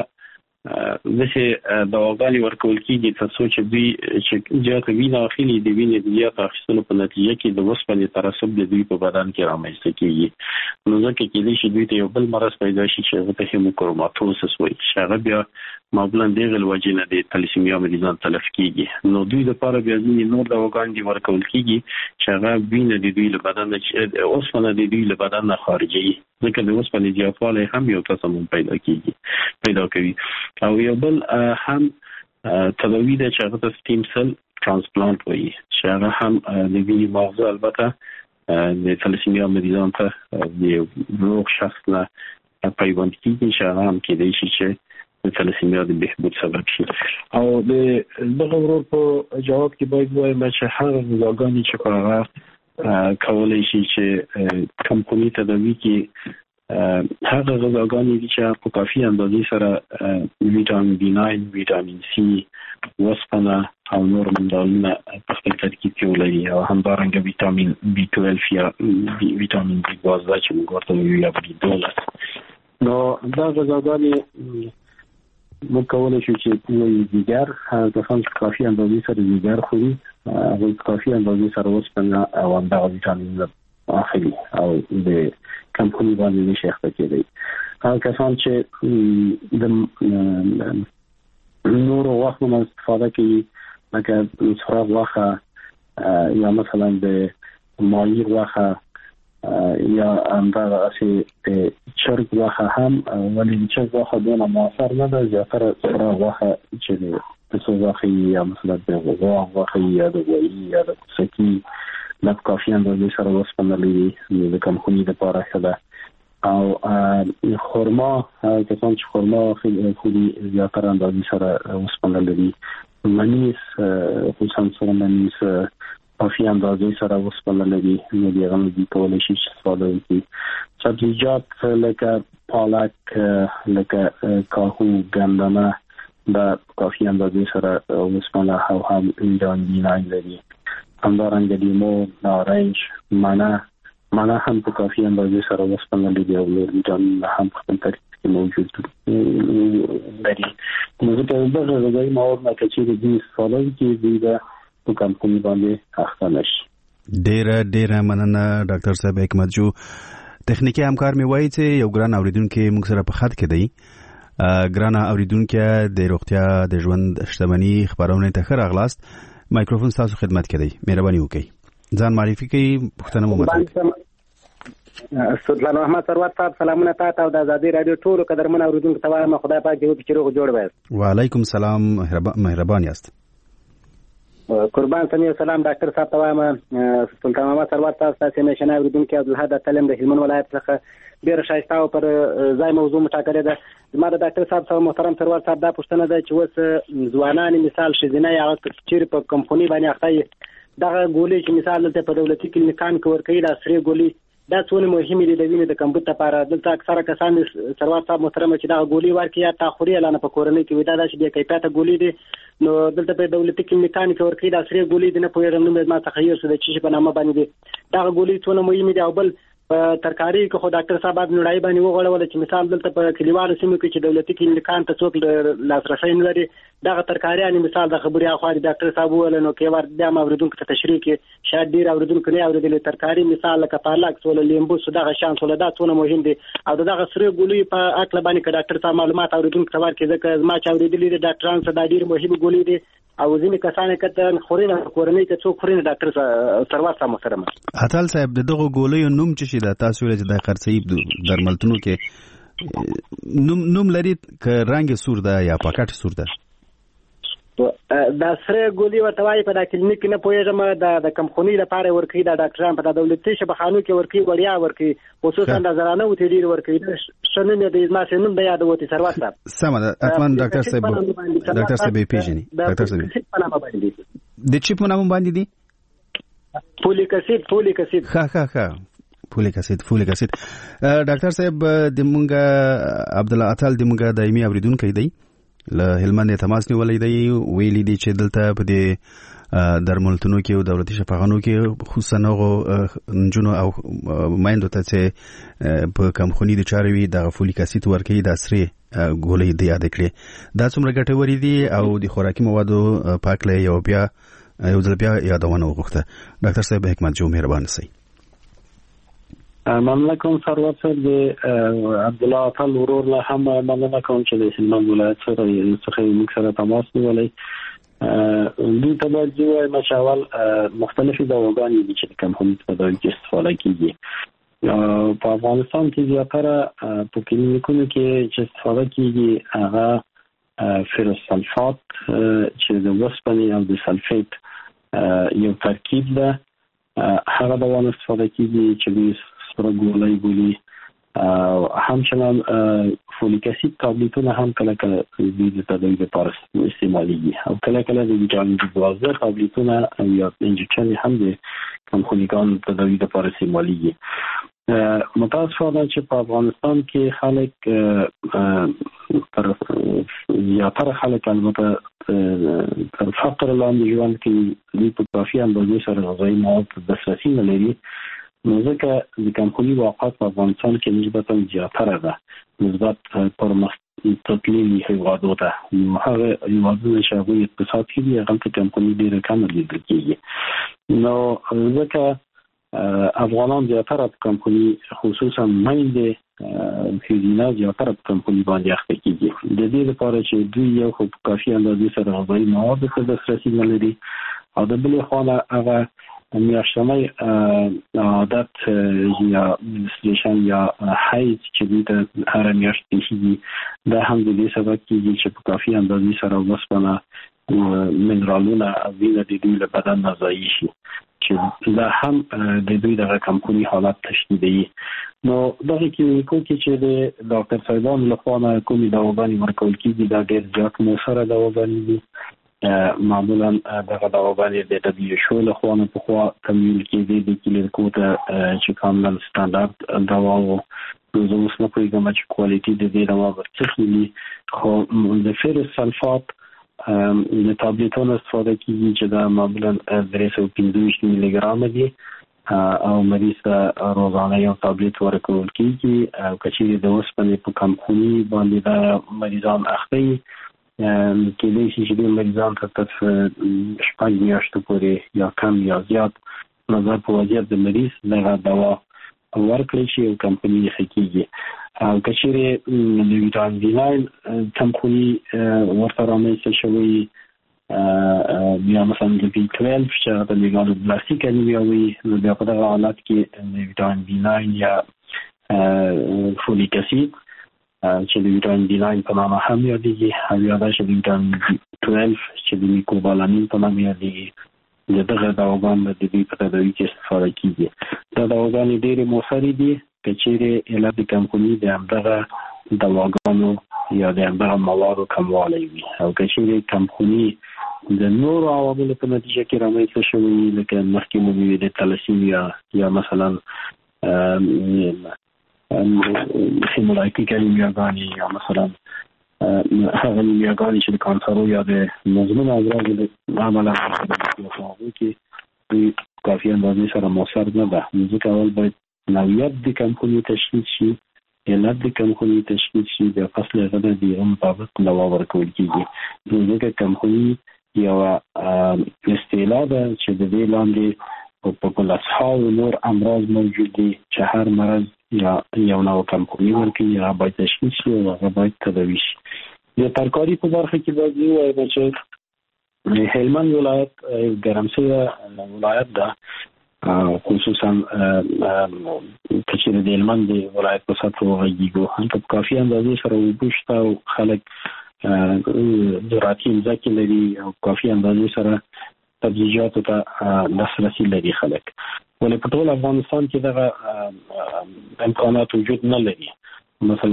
دغه دواګانې ورکول کیږي ترڅو چې دوی چې زیاته وینه اخلي د وینې د زیات اخیستلو په نتیجه کې د اوسپنې ترسب د دوی په بدن کې رامنځته کیږي. نو ځکه کېدای شي دوی ته یو بل مرض پیدا شي چې هغه ته هیموکروماتوسس وایي، چې هغه بیا معمولا دغه وجې نه د تلسیمیا مریضان تلف کیږي. نو دوی لپاره بیا ځینې نور دواګانې ورکول کیږي چې هغه وینه د دوی له بدن نه اوسپنه د دوی له بدن نه خارجوي، ځکه د اوسپنې زیاتوالی هم یو تسمم پیدا کیږي پیدا کوي. او یو بل هم تداوی ده چې هغه ته سټیم سل ترانسپلانت وایي، چې هغه هم د وینې مغزه البته د تلسیمیا مریضان ته د روغ شخص نه پیوند کیږي، چې هغه هم کېدای شي چې د تلسیمیا د بهبود سبب شي. او د دغه ورور په جواب کې باید وایم چې هغه غذاګانې چې په هغه کولای شي چې کمپنی تداوی کې هغه غذاګانې دي چې په کافي اندازې سره ویټامین بي ناین، ویټامین سی، اوسپنه او نور منرالونه په خپل ترکیب کې ولري، او همدارنګه ویټامین بي دوولس یا ویټامین بي دوازده چې موږ ورته وایو یا بي دولس. نو دا غذاګانې موږ کولی شو چې یو دیګر کسان چې کافي اندازې سره دیګر خوري، هغوی کافي اندازې سره اوسپنه او همدغه ویټامینونه اخلي او د کمپنی باندې نشي اخته کېدی. هغه کسان چې د نورو غوښو استفاده کوي، لکه سراغ غوښه یا مثلا د ماهي غوښه یا همدغه اسې چرګ غوښه هم، ولې د چرګ غوښه دونه مؤثر نه ده، زیاتره سراغ غوښه چې د پسه غوښه یا مثلا د غوا غوښه یا د غوایي یا د کوسکي دا کافي اندازې سره اوسپنه لري، د کمپنی لپاره ښه ده. او خرما کسان چې خرما خوري زیاتره اندازې سره اوسپنه لري. منیس خصوصا سره منیس کافي اندازې سره اوسپنه لري، نو دغه موږ کولای شو استفاده وکړو. سبزیجات لکه پالک، لکه کاهو، ګندنه دا کافي اندازې سره اوسپنه او هم ویټامین بي ناین لري. همدارنګه لیمو، نارنج، مڼه مڼه هم په کافي اندازې سره اوسپنه لري او ویټامین هم په خپل ترکیب کې موجود لري. نو ځکه دغه غذایي مواد نه چې دوی استفاده کوي دوی د په کمپنی باندې اخته نشي. ډیره ډیره مننه ډاکټر صاحب حکمت جو. تخنیکی همکار می وایي چې یو ګران اوریدونکو موږ سره په خط کې دی. ګران اوریدونکو د روغتیا د ژوند شتمنۍ خبرونه ته ښه راغلاست. مایکروفون تاسو خدمت کې دی، مهرباني وکړئ ځان معرفي کړئ، پوښتنه مو مطرح. سلطان محمد ثروت صاحب سلامونه تاسو او د آزادۍ رادیو ټولو قدرمن اوریدونکو ته وایم خدای پاک دې وکړي چې روغ جوړ وایست. وعلیکم السلام، مهربان یاست. قربان سمیر سلام ډاکټر صاحب ته وایم. سلطان محمد ثروت صاحب تاسو نشنه اوریدونکو عبدالحد تلم د هلمند ولایت څخه ډیر شایسته او پر ځای موضوع مټاکلې ده. زما د ډاکټر صاحب سره محترم ثروت صاحب دا پوښتنه ده چې اوس ځوانان مثال شزینه یا چیرې په کمپنی باندې اخته دغه ګولې چې مثال دلته په دولتي کلینیکان کې ورکوي دا سری ګولې دا څونه مهمه دي د وینې د کمبود لپاره. دلته اکثره کسان ثروت صاحب محترم چې دا ګولې ورکوي یا تا خوري اعلان په کورنۍ کې ودا چې د کیفیت ګولې دي، نو دلته په دولتي کلینیکان کې ورکوي دا سری ګولې دي نه پوهېږم نو ما څخه یو څه د چی په نامه باندې دي دا ګولې څونه مهمه دي. او بل ترکاری کې خو ډاکټر صاحب د نړۍ باندې وغوړول چې مثال دلته په کلیوالو سیمو کې چې دولتي کلینیکان ته څوک لاسرسي نه لري دغه ترکاریان مثال د خبري اخوا د ډاکټر صاحب ول نو کې ور د اوریدونکو ته تشریح کې شاید ډیر اوریدونکو نه اوریدل ترکاری مثال لکه پارلاکس ول لیمبو دغه شان ول دا څونه مهم دي او دغه سره ګولې په اکل باندې کې ډاکټر صاحب معلومات اوریدونکو ته ورکړي ځکه ما چې اوریدلې د ډاکټرانو څخه د ډیر مهم ګولې دي او ځینې کسان کته خورینه کورنۍ کې څوک خورینه ډاکټر سروار صاحب محترم اتل صاحب دغه ګولې نوم چې شي د تاسو ولې د خرڅې درملتونو کې نوم نوم لري ک رنگ سور ده یا پاکټ سور ده دا سره ګولې ورته وايي په د کلینیک نه پوهېږم د د کمخونی لپاره ورکړي د ډاکټران په دولتي شبخانو کې ورکړي وړیا ورکړي خصوصا د زرانه او تدیر ورکړي شننه د ما سنم د یاد وتی سروار صاحب سم ده اتمن ډاکټر صاحب ډاکټر صاحب پیژني ډاکټر صاحب د چیپ نوم باندې دي فولیک اسید فولیک اسید ها ها ها فولیک اسید فولیک اسید ډاکټر صاحب د مونږه عبد الله اتل د مونږه دایمي اوریدونکو دی له هلمند تماس نیولې دی ویلي دي چې دلته په دې درملتونو کې او دولتي شفاخانو کې خصوصا هغه نجونو او مایندو ته چې په کمخونی د چاروي د فولیک اسید ورکړي د سری ګولې دی یاد کړي دا څومره ګټوري دي او د خوراکي موادو پاکله یو بیا یو ځل بیا یادونه وغوښته ډاکټر صاحب حکمت جو مهربان سي مننه کوم سروار صاحب د عبد الله اتل ورور له هم مننه کوم چې د هلمند ولایت سره څخه موږ سره تماس نیولې دوی ته باید وایي مشاول مختلفي دواګانې دي چې کوم هم په دغه کې استفاده کیږي په افغانستان کې زیاتره په کلینیکونو کې چې استفاده کیږي هغه فیروسلفات چې د وسپنې او د سلفیت یو ترکیب ده هغه دوا استفاده کیږي چې سره ګولای ګولي همچنان فولیک اسید تابلیتونه هم کله کله د تداوی لپاره استعمالېږي او کله کله د ویټامین دوازده تابلیتونه یا انجکشن هم د کمخونیګان تداوی لپاره استعمالېږي متاسفانه چې په افغانستان کې خلک پر زیاتره خلک البته تر فقر لاندې ژوند کوي د په کافي اندازې سره غذایي مواد دسترسي نه لري نو ځکه د کمخوني واقعات په افغانستان کې نسبتا زیاتره ده نسبت پر مستقلي هیوادو ته نو هغه هیوادونه چې هغوی اقتصاد کې دي هغه کمخوني ډېره کمه لیدل کېږي نو ځکه افغانان زیاتره په کمخوني خصوصا میندې ښځینه زیاتره په کمخوني باندې اخته کېږي د دې لپاره چې دوی یو خو په کافي اندازې سره غذایي مواد ته دسترسي نه لري او د بلې خوا نه هغه میاشتنی عادت یا منستریشن یا حیض چې دوی ته هر میاشت کېږي دا هم د دې سبب کېږي چې په کافي اندازې سره وسپنه منرالونه او وینه د دوی له بدن نه ضایع شي چې دا هم د دوی دغه کمخوني حالت تشدیدوي نو دغه کلینیکو کې چې د ډاکټر صاحبانو لخوا نه کومې دواګانې ورکول کېږي دا ډېر زیات مؤثره دواګانې دي معمولا دغه دواګانې د دبليو ایچ او له خوا نه پخوا تمویل کېدې د کلینیکو ته چې کاملا سټانډارډ دوا و زه اوس نه پوهېږم چې کوالټي د دې دوا به څه ښیي خو د فیروسلفات د تابلیتونو استفاده کېږي چې دا معمولا درې سوه پنځه ویشت میلي ګرامه دي او مریض ته روزانه یو تابلیت ورکول کېږي او که چیرې د اوسپنې په کمخوني باندې دا مریضان اخته وي کېدای شي چې د مریضان ته تر شپږ میاشتو پورې یا کم یا زیات نظر په وضعیت د مریض دغه دوا ورکړی شي او کمپني یې ښه کېږي او که چیرې د ویټامین بي ناین کمخوني ورته رامنځته شوی بیا مثلا د بي ټویلف چې هغه د میګالو بلاستیک انیمیا وي نو بیا په دغه حالت کې د ویټامین بي ناین یا فولیک اسید چې د ویټامین بي ناین په نامه هم یادېږي او یا دا چې د ویټامین بي ټویلف چې د میکوبالامین په نامه یادېږي د دغه دواګانو د دې په تداوي کې استفاده کېږي دا دواګانې ډېرې مؤثرې دي که چیرې علت د کمخوني د همدغه دواګانو یا د همدغه موادو کموالی وي او که چیرې کمخوني د نورو عواملو په نتیجه کې رامنځته شوي لکه مخکې مو ویلي د تلسیمیا یا مثلا هیمولایتیک انیمیاګانې یا مثلا هغه انیمیاګانې چې د کانسرو یا د مزمن امراضو له امله هغو کې کافي اندازې سره مؤثر نه ده نو ځکه اول باید نوعیت د کمپنی تشخیص شي علت د کمپنی تشخیص شي د فصل غدا د مطابق دوا ورکول کیږي نو دغه کمپنی یو استعلا ده چې د دې لاندې په پولیساو نور امراض موجود دي چې هر مرض یا یو نوع کمپنی ورکوي یا باید تشخیص شي او هغه باید تداوی شي د ترکاری په برخه کې باید ووایو چې هلمند ولایت ګرمسیر ولایت ده خصوصا کچیر د هلمند ولایت په سطح وغږیږو هم په کافي اندازې سره وبوشته او خلک زراعتي ځمکې لري او کافي اندازې سره تبلیغاتو ته لاسرسي لري خلک ولې په ټول افغانستان کې دغه امکانات وجود نه لري مثلا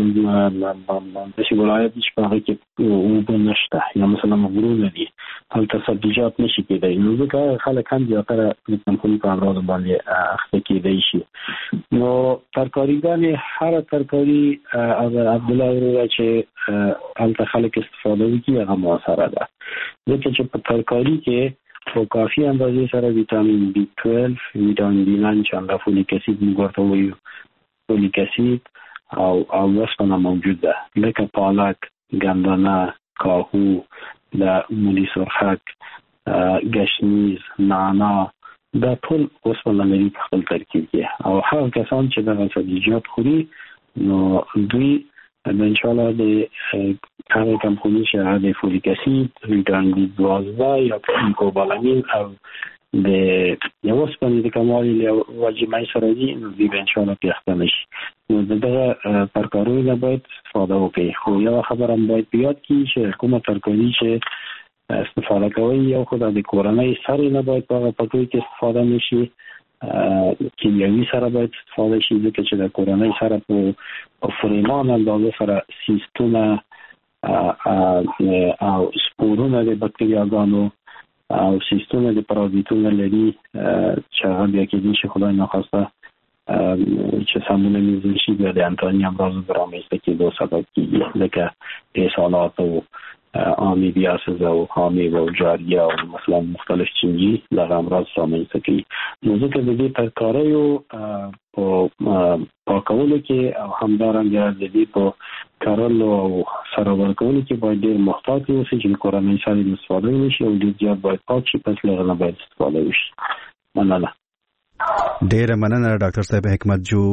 د شي ولایت چې په هغه کې اوبه نشته یا مثلا غرونه دي هلته سبزیجات نشي کېدای نو ځکه خلک هم زیاتره د کمپنی په امراض باندې اخته کېدای شي نو ترکاریګانې هر ترکاری عبد الله ورو چې هلته خلک استفاده وکړي هغه موثره ده ځکه چې په ترکاری کې په کافي اندازې سره ویټامین بي دوه ویټامین بي نه چې هغه فولیک اسید موږ ورته وایو فولیک اسید او او وسپنه موجود ده لکه پالک ګندنه کاهو د مولی سرخک گشنیز نعنا دا ټول وسپنه لري په خپل ترکیب کې او هغه کسان چې دغه سبزیجات خوري نو دوی ان شاء الله د هغه کمپنی چې هغه د فولیک اسید ویټامین بي دوه یا کوبالامین او د یو وسپنې د کموالي له وجې سره دي نو دوی ان شاء الله پیاخته نشي نو دغه ترکاریو باید استفاده وکړي خو یو خبره هم باید بیاد کی چې کومه ترکاری چې استفاده کوي یو خدای د کورنۍ سره نه باید په پټوي کې استفاده نشي کیمیاوي سره باید استفاده شي ځکه چې د کورنۍ سره په فریمان اندازه سره سیستونه او سپورونه د بکتریاګانو او سیستونه د پرازیتونه لري چې هغه بیا کې شي خدای ناخواسته چې سمونه میزل شي بیا د انتانی امراض رامنځته کېدو سبب کېږي لکه اسهالات او آمیبیاسیس او حامی و جاریه او مثلا مختلف چینجی دغه امراض رامنځته کوي نو ځکه د دې ترکاریو په پاکولو کې او همدارنګه د دې په کارولو او سره ورکولو کې باید ډېر محتاط اوسئ چې کورنۍ سره استفاده وشي او ډېر زیات باید پاک شي پس له هغه نه باید استفاده وشي مننه ډېره مننه ډاکټر صاحب حکمت جو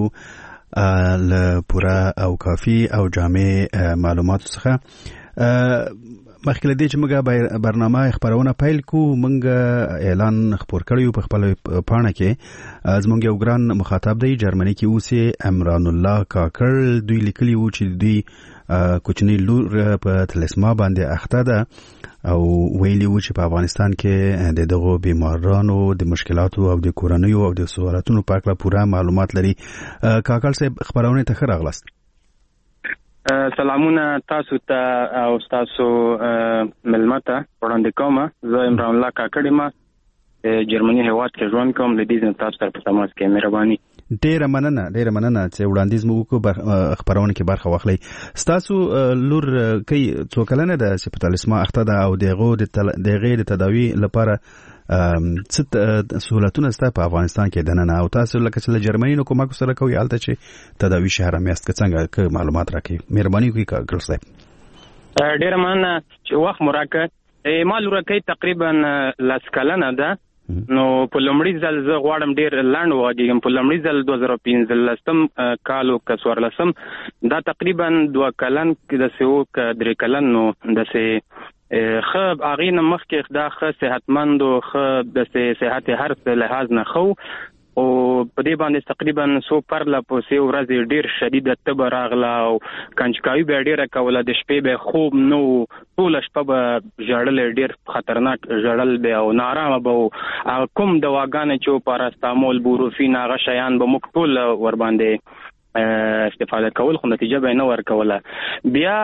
له پوره او کافي او جامع معلوماتو څخه مخکې له دې چې موږ برنامه خبرونه پیل کو موږ اعلان خبر کړیو په خپل پاڼه کې زموږ یو ګران مخاطب دی جرمني کې اوسې امران الله کاکړ دوی لیکلي وو چې دوی کوچنی لور په تلسما باندې اخته ده او ویلي وو چې په افغانستان کې د دغو بیمارانو د مشکلاتو او د کورنیو او د سوالاتونو په اړه پوره معلومات لري کاکړ صاحب خبرونه ته ښه راغلاست سلامونه تاسو ته او تاسو ملمته وړاندې کوم زه عمران الله کاکړ ما جرمني هیواد کې ژوند کوم د دې تاسو سره په تماس کې مهرباني ډیره مننه ډیره مننه چې وړاندیز مو وکړو خبرونه کې برخه واخلئ تاسو لور کوي څو کلنه ده چې په تلسما اخته ده او دغه د غیر تداوی لپاره څه سہولتونه ستاسو په افغانستان کې دننه او تاسو لکه چې جرمني نو کومه سره کوي البته چې تداوی شهر میاست څنګه معلومات راکړي مهرباني وکړئ کاکړ صاحب ډیره مننه چې وخت مراکه ما لور کوي تقریبا لاس کلنه ده نو په لومړي ځل زه غواړم ډیر لاند واګم په لومړي ځل دوه زره پنځلسم کال او کسورلسم دا تقریبا دوه کلن کې د سیو ک درې کلن نو د سه خب اغین مخکې دا خ صحتمند او خ د صحت هر څه لحاظ نه خو او په دې باندې تقریبا سو پر لا پوسې ورځ ډیر شدید تب راغلا او کنجکاوي به ډیره کوله د شپې به خوب نو ټول شپه به ژړل ډیر خطرناک ژړل به او نارامه به کوم دواګانې چې پاراستامول بوروفین هغه شیان به موږ ټول ور باندې استفاده کول خو نتیجه به نه ورکوله بیا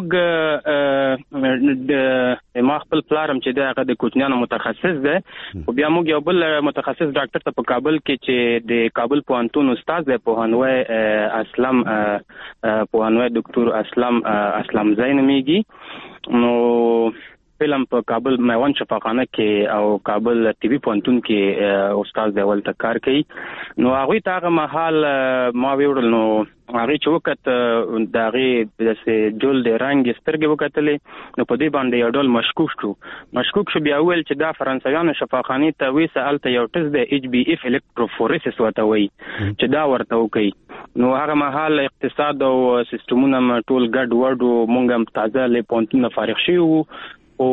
موږ د ما خپل پلارم چې دغه د کوچنیانو متخصص ده او بیا موږ یو بل متخصص ډاکټر ته په کابل کې چې د کابل پوهنتون استاد دی پوهنوي اسلام پوهنوي ډاکټر اسلام اسلام زین میږي نو فلم په کابل میوند شفاخانه کې او کابل ټي وي پونتون کې استاد دی ولته کار کوي. نو هغه ته هغه محل ما ویل نو هغه چې وکړه د هغه د جول د رنګ سترګې وکړلې نو په دې باندې یو ډول مشکوک شو مشکوک شو بیا ویل چې دا فرانسویانو شفاخانه ته وې سالته یو ټس د ایچ بي اف الکتروفورسس وته وي چې دا ورته وکي. نو هغه محل اقتصاد او سیستمونه ټول ګډ وډو مونږ هم تازه له پونتونه فارغ شو او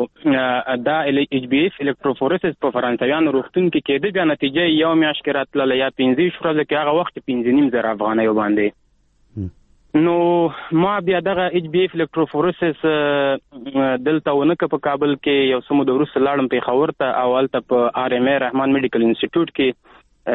دا ایچ بي اف الکتروفورسس په فرانسویانو روغتون کې کېده بیا نتیجه یو میاشت کې راتله یا پنځه شپږ کې هغه وخت پنځه نیم زره افغانۍ باندې. نو ما بیا دغه ایچ بي اف الکتروفورسس دلته ونکه په کابل کې یو سمو د روس لاړم په خبر ته اول ته په ار ام اي رحمان میډیکل انسټیټیوټ کې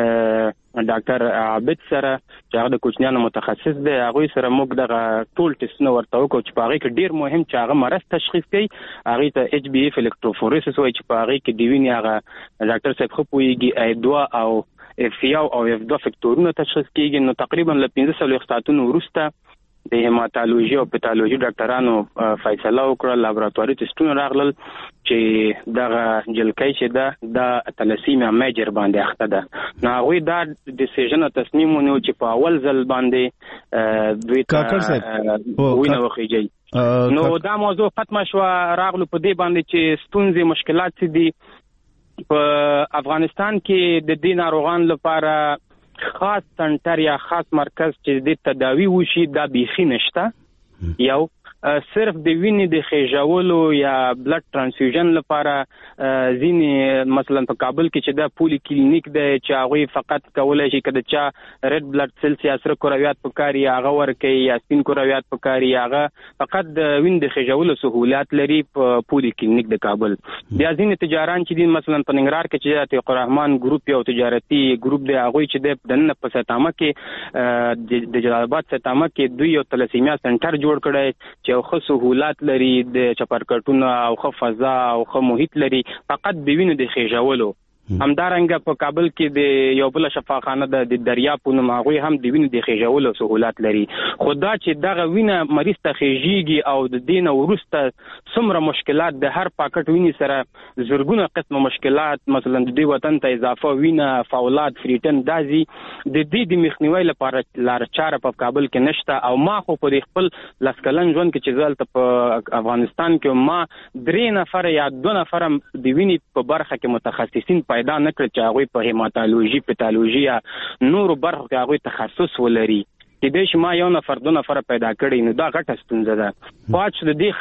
ډاکټر عابد سره چې هغه د کوچنیانو متخصص دی هغه سره موږ دغه ټول ټیسټونه ورته وکړو چې په هغه کې ډیر مهم چې هغه مرض تشخیص کړي هغه ته ایچ بي اف الکتروفورسس وایي چې په هغه کې دی ویني هغه ډاکټر صاحب خو پويږي ای دوا او اف یو او اف دو فکټورونه تشخیص کیږي. نو تقریبا ل پنځه سوه ساعتونو وروسته د هیماتولوژي او پیتالوژي ډاکټرانو فیصله وکړه لابراتواري ټیسټونه راغلل چې دغه جلکۍ چې ده د تلسیمیا میجر باندې اخته ده. نو هغوی دا ډیسیژن تصمیم ونیو چې په اول ځل باندې دوی ته وینه وخیږي. نو دا موضوع ختمه شو راغلو په دې باندې چې ستونزې مشکلات څه دي په افغانستان کې د دې ناروغان لپاره خاص سنټر یا خاص مرکز چې د تداوی وشي دا بیخي نشته. یو صرف د وینې د خېژولو یا بلډ ترانسفیوژن لپاره ځینې مثلا په کابل کې چې دا پولی کلینیک دی چې هغه فقط کولای شي کده چا ریډ بلډ سیلز یا سره کرویات په کاری هغه ورکي یا سپین کرویات په کاری هغه فقط د وینې د خېژولو سہولت لري په پولی کلینیک د کابل. بیا ځینې تجاران چې دي مثلا په ننګرهار کې چې د عتیق الرحمن ګروپ یو تجارتي ګروپ دی هغه چې د دنه په ستامه کې د جلال آباد ستامه کې دوی یو تلسیمیا سنټر جوړ کړی چې او خو سہولت لري د چپرکټونو او خو فضا او خو محیط لري فقط د وینې د خېژولو. همدارنګه په کابل کې د یو بل شفاخانه د دریاب په نوم هغه هم د وینې د خېژولو سہولت لري. خدا چې دغه وینه مریض ته خېژيږي او د دین ورسته څومره مشکلات د هر پاکټ وینې سره زرګونه قسمه مشکلات مثلا د دې وطن ته اضافه وینه فولاد فریټن دازي د دې د مخنیوي لپاره لار چاره په کابل کې نشته. او ما خو په خپل لسکلن ژوند کې چې ځل په افغانستان کې ما درې نفر یا دوه نفر د وینې په برخه کې متخصصین پیدا نکړ چې هغه په هیماتولوژي پیتالوژي یا نور برخو کې هغه تخصص ولري چې د شما یو نفر دو نفر پیدا کړي نو دا غټه ستونزه ده. پات د دې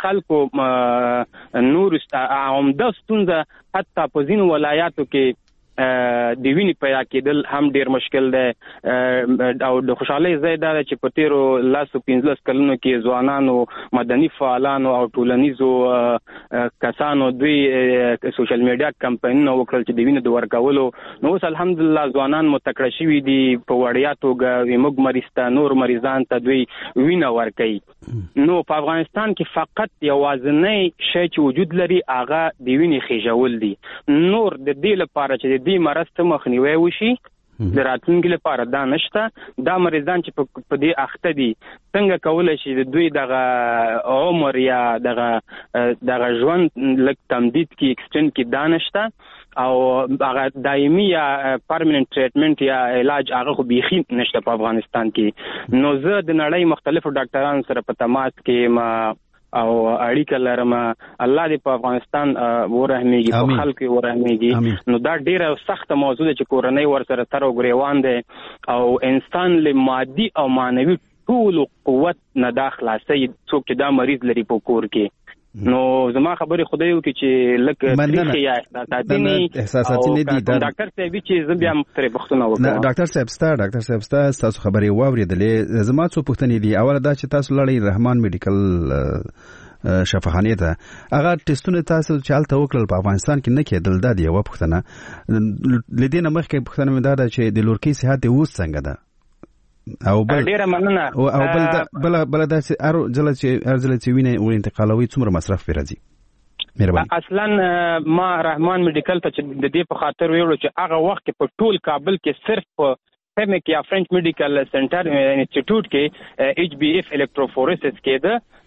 خلکو نور عمده ستونزه حتی په ځینو ولایاتو کې د وینې پیدا کېدل هم ډیر مشکل دی. او د خوشحالۍ ځای دا چې په تیرو لاسو پنځلس کلونو کې ځوانانو مدني فعالانو او ټولنیزو کسانو دوی سوشل میډیا کمپاینونه وکړل چې د وینې د ورکولو نو اوس الحمدلله ځوانان متکړه شوي دي په وړیا توګه زموږ مریض ته نور مریضان ته دوی وینه ورکوي. نو په افغانستان کې فقط یوازینی شی چې وجود لري هغه د وینې خېژول دي. نور د دې لپاره چې دې مرض ته مخنیوي وشي د راتلونکي لپاره دا نشته. دا مریضان چې په دې اخته دي څنګه کولای شي د دوی دغه عمر یا دغه دغه ژوند لک تمدید کې ایکسټند کې دا نشته او هغه دایمي یا پرمننت ټریټمنټ یا علاج هغه خو بیخي نشته په افغانستان کې. نو زه د نړۍ مختلفو ډاکټرانو سره په تماس کې ما او اړیکه لرم. الله دې په افغانستان ورحمېږي په خلک ورحمېږي. نو دا ډیره سخت موضوع ده چې کورنۍ ورسره تر وګریوان دي او انسان له مادي او معنوي ټول قوت نه داخلاسي څوک چې دا مریض لري په کور کې. نو زما خبرې خدای وکړي چې لکه تاریخ یا احساساتي نه دي ډاکټر صاحب چې زه بیا مختره بختونه وکړم. ډاکټر صاحب ستا ډاکټر صاحب ستا تاسو خبرې واوریدلې زما څو پوښتنې دي. اوله دا چې تاسو لړۍ رحمان میډیکل شفاخانه ته هغه ټیسټونه تاسو چالت وکړل په افغانستان کې نه کېدل. دا دی یو پوښتنه. لدینه مخکې پوښتنه مې دا ده چې د لورکي صحت اوس څنګه ده او بل ډیره مننه او بل بل بل د ار جلد چې ارزل چې وینې ور انتقالوي څومره مصرف راځي. مهرباني. اصلا ما رحمان میډیکل ته د دې په خاطر ویلو چې هغه وخت په ټول کابل کې صرف په فیمک یا فرنچ میډیکل سنټر انسټیټیوټ کې ایچ بي اف الکتروفورسس کې ده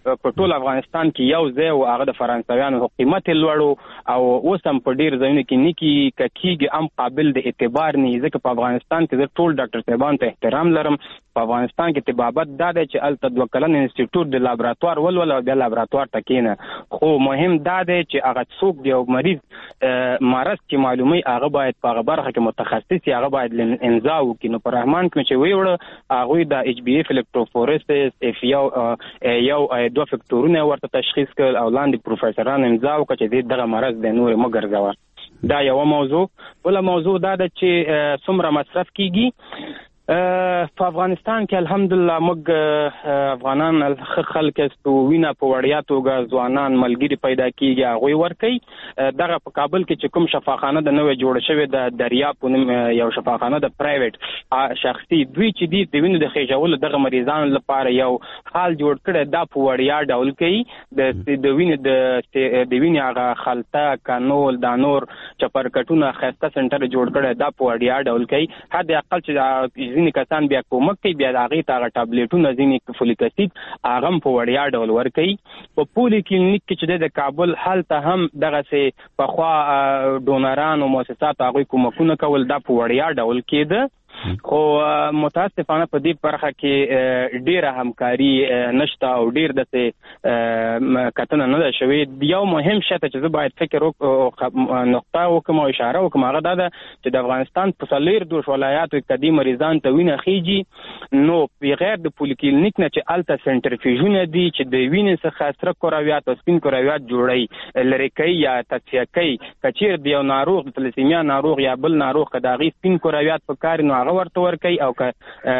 په ټول افغانستان کې یو ځای او هغه د فرانسویانو قیمت لوړو او اوس هم په ډیر ځایونو کې نکی کېږي هم قابل د اعتبار نه، ځکه په افغانستان کې د ټول ډاکټر صاحبان ته احترام لرم. په افغانستان کې طبابت دا دی چې الته دوه کلن انسټیټیوټ د لابراتوار ولول او د لابراتوار تکینه، خو مهم دا دی چې هغه څوک دی او مریض مرض کې معلومي هغه باید په هغه برخه کې متخصص هغه باید انزا وکړي. نو په رحمان کې چې ویوړه هغه د ایچ بی اف الکتروفورسس اف یو یو دوه فکټورونه ورته تشخیص کړ او لاندې پروفیسوران امضا وکړه چې دغه مرض د نور مګر غوا. دا یو موضوع. بل موضوع دا ده چې څومره مصرف کیږي په افغانستان کې. الحمدلله موږ افغانان خلک استو وینا په وړیا توګه ځوانان ملګری پیدا کیږي هغه ورکي. دغه په کابل کې چې کوم شفاخانه د نوې جوړ شوی د دریاب په نوم یو شفاخانه د پرایویټ شخصي دوی چې دی د وینې د خېجول دغه مریضانو لپاره یو حال جوړ کړي دا په وړیا ډول کوي. د د وینې د د وینې هغه خلطه کانول د نور چپرکټونه خسته سنټر جوړ کړي دا په وړیا ډول کوي. حد اقل چې ځینې کسان بیا کومک کوي بیا هغه ته ټابلیټونه ځینې فولیک اسید هغه په وړیا ډول ورکوي. په پولی کلینیک کې چې د کابل حالت هم دغه سه په خوا ډونران او مؤسسات هغه کومکونه کول دا په وړیا ډول کېده. خو متاسفانه په دې برخه کې ډیره همکاري نشته او ډیر د څه کتنه نه ده شوې. یو مهم شی ته چې باید فکر وکړو نقطه وکم او اشاره وکم هغه دا ده چې د افغانستان په څلور دوه ولایاتو کې د مریضان ته وینه خېږي نو بغیر د پولیکلینیک نه چې الته سنټریفیوژونه دي چې د وینې څخه سره کوراویات او سپین کوراویات جوړي لری کوي یا تصفیه کوي. کچیر دی یو ناروغ د تلسیمیا ناروغ یا بل ناروغ کداغي سپین کوراویات په کار نو ورته ورکي او که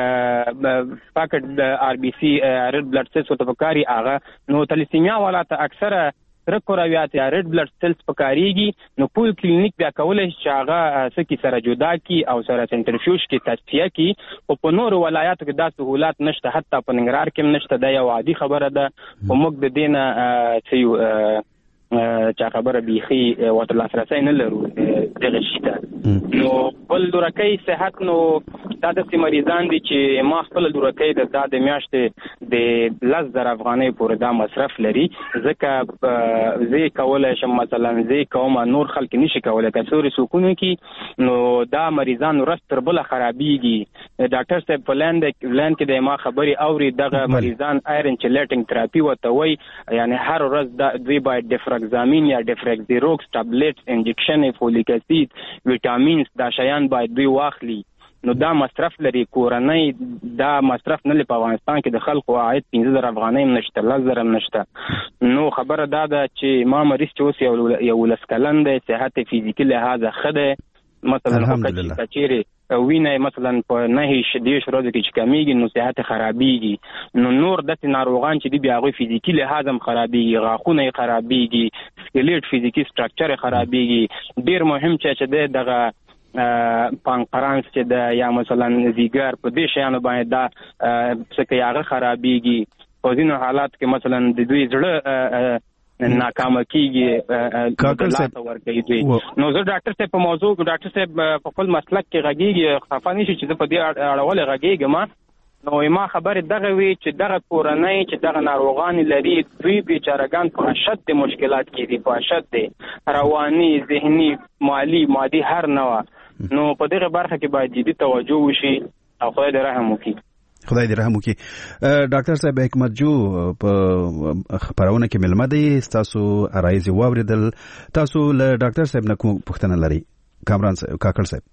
پاکټ د آر بي سي ریډ بلډ سیلز ورته پکاري هغه نو تلسیمیا ولاته اکثره سره کوراویات یا ریډ بلډ سیلز پکاريږي. نو پول کلینیک بیا کولای شي هغه سکی سره جدا کی او سره سنټریفیوژ کی تصفیه کی او په نور ولایاتو کې دا سہولات نشته، حتی په ننګرهار کې نشته. دا یو عادي خبره ده. په موږ د دینه چې چا خبره بيخي ورته لاسرسي نه لرو دغه شي ته. نو بل دورکې صحت نو دا د مریضان دي چې ما خپل دورکې د د میاشتې د لس زره افغانۍ پورې دا مصرف لري. ځکه زه کولای شم مثلا زه کوم نور خلک نشي کولای کڅوري سکونو کې نو دا مریضان ورستر بل خرابيږي. ډاکټر صاحب پلان د پلان کې د ما خبري اوري دغه مریضان آیرن چلیټینګ تراپي وته وای یعنی هر ورځ د دوی باید ډیفراکزامین یا ډیفراکزیروکس ټابلیټس انجکشن فولیک اسید وټامینز دا شیان باید دوی واخلي. نو دا مصرف لري کورنۍ دا مصرف نه لري. په افغانستان کې د خلکو عاید پنځه زره افغانۍ نشته لس زره نشته. نو خبره دا ده چې ما مریض چې اوس یو یو لسکلن دی صحت فزیکی لحاظ خده مثلا کچيري وینه مثلا په نه شدي شروع کې چې کمیږي نو صحت خرابيږي. نو نور د ناروغان چې دی بیا غوي فزیکی لحاظ هم خرابيږي، غاخونه خرابيږي، سکلیټ فزیکی سټراکچر خرابيږي. ډیر مهم چې دغه پانکرانس چې د یا مثلا زیګر په دې شیانو باندې دا څه کې هغه خرابيږي. په ځینو حالات کې مثلا د دوی زړه ناکام کیږي کاکل صاحب ورګي دوی. نو زه ډاکټر صاحب په موضوع ډاکټر صاحب په خپل مسلک کې غږیږي خفاني شي چې په دې اړول غږیږي ما نو ما خبر دغه وی چې دغه کورنۍ چې دغه ناروغان لري دوی بیچارهګان په شدت مشکلات کې دي، په شدت رواني ذهني مالی مادي هر نوع. نو په دغه برخه کې باید جدي توجه وشي او خدای دې رحم وکړي. خدای دې رحم وکړي. ډاکټر صاحب حکمت جو په خبرونه کې ملمه دي تاسو ارایز واوریدل. تاسو له ډاکټر صاحب نه کوم پوښتنه لري؟ کامران صاحب کاکل صاحب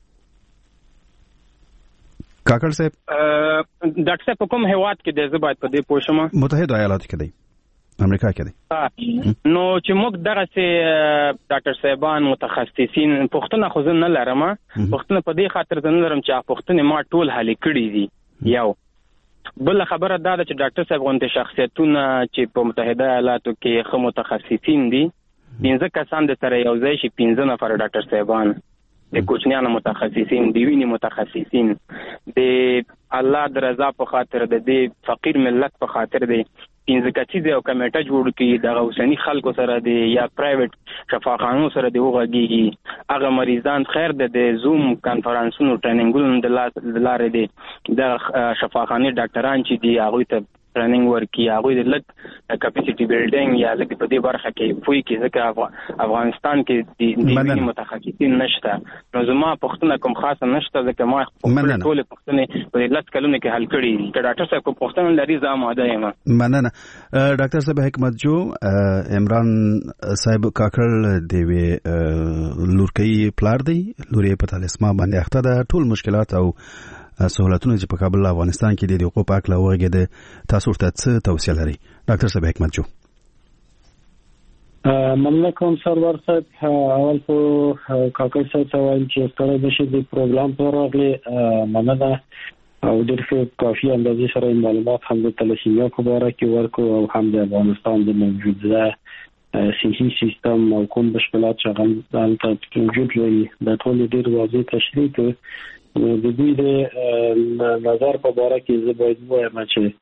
کاکل صاحب ډاکټر صاحب کوم هیواد کې د زبات په دې پوښتنه متحده ایالاتو کې دی امریکا کې دی. نو چې موږ دغه سه ډاکټر صاحبان متخصصین پوښتنه خو زه نه لرم. پوښتنه په دې خاطر زه نه لرم چې پوښتنه ما ټول حل کړې دي. یو بل خبره دا ده چې ډاکټر صاحب غونډه شخصیتونه چې په متحده ایالاتو کې خو متخصصین دي پنځه کسان د سره یو ځای شي پنځه نفر ډاکټر صاحبان د کوچنیانو متخصصین دی ویني متخصصین د الله د رضا په خاطر د دې فقیر ملت په خاطر دی پنځه کچې او کمیټه جوړ کړي د اوسنی خلکو سره دی یا پرایویټ شفاخانو سره دی وغږیږي هغه مریضان خیر د زوم کانفرنسونو ټریننګونو د لارې دی د شفاخانه ډاکټران چې دی هغه ته ټریننګ ورکي هغه د لک کیپاسټي بیلډینګ یا لک په دې برخه کې پوي کې ځکه افغانستان کې د متخصصین نشته نو زما پښتنه کوم خاصه نشته ځکه ما ټول پښتنه په لږ کلونه کې حل کړي چې ډاکټر صاحب کوم پښتنه لري زما ده یم مننه ډاکټر صاحب حکمت جو عمران صاحب کاکړ دی وی لورکي پلار دی لوري په تلسما باندې اخته ده ټول مشکلات او سہولتونه چې په کابل افغانستان کې د حقوق پاک لوغه د تاسو ته څه توصیه لري ډاکټر صاحب حکمت جو مملکم سرور صاحب اول کو کاکړ صاحب ته وایم چې ستاره د شي د پروګرام پر راغلي مننه او د کافي اندازې سره معلومات هم د تلسیمیا په اړه کې ورکو او هم د افغانستان د موجوده صحي سیستم او کوم مشکلات چې غلطه موجود لري د ټول ډیر واضح تشریح کړ د دې د نظر په اړه کې زه باید وایم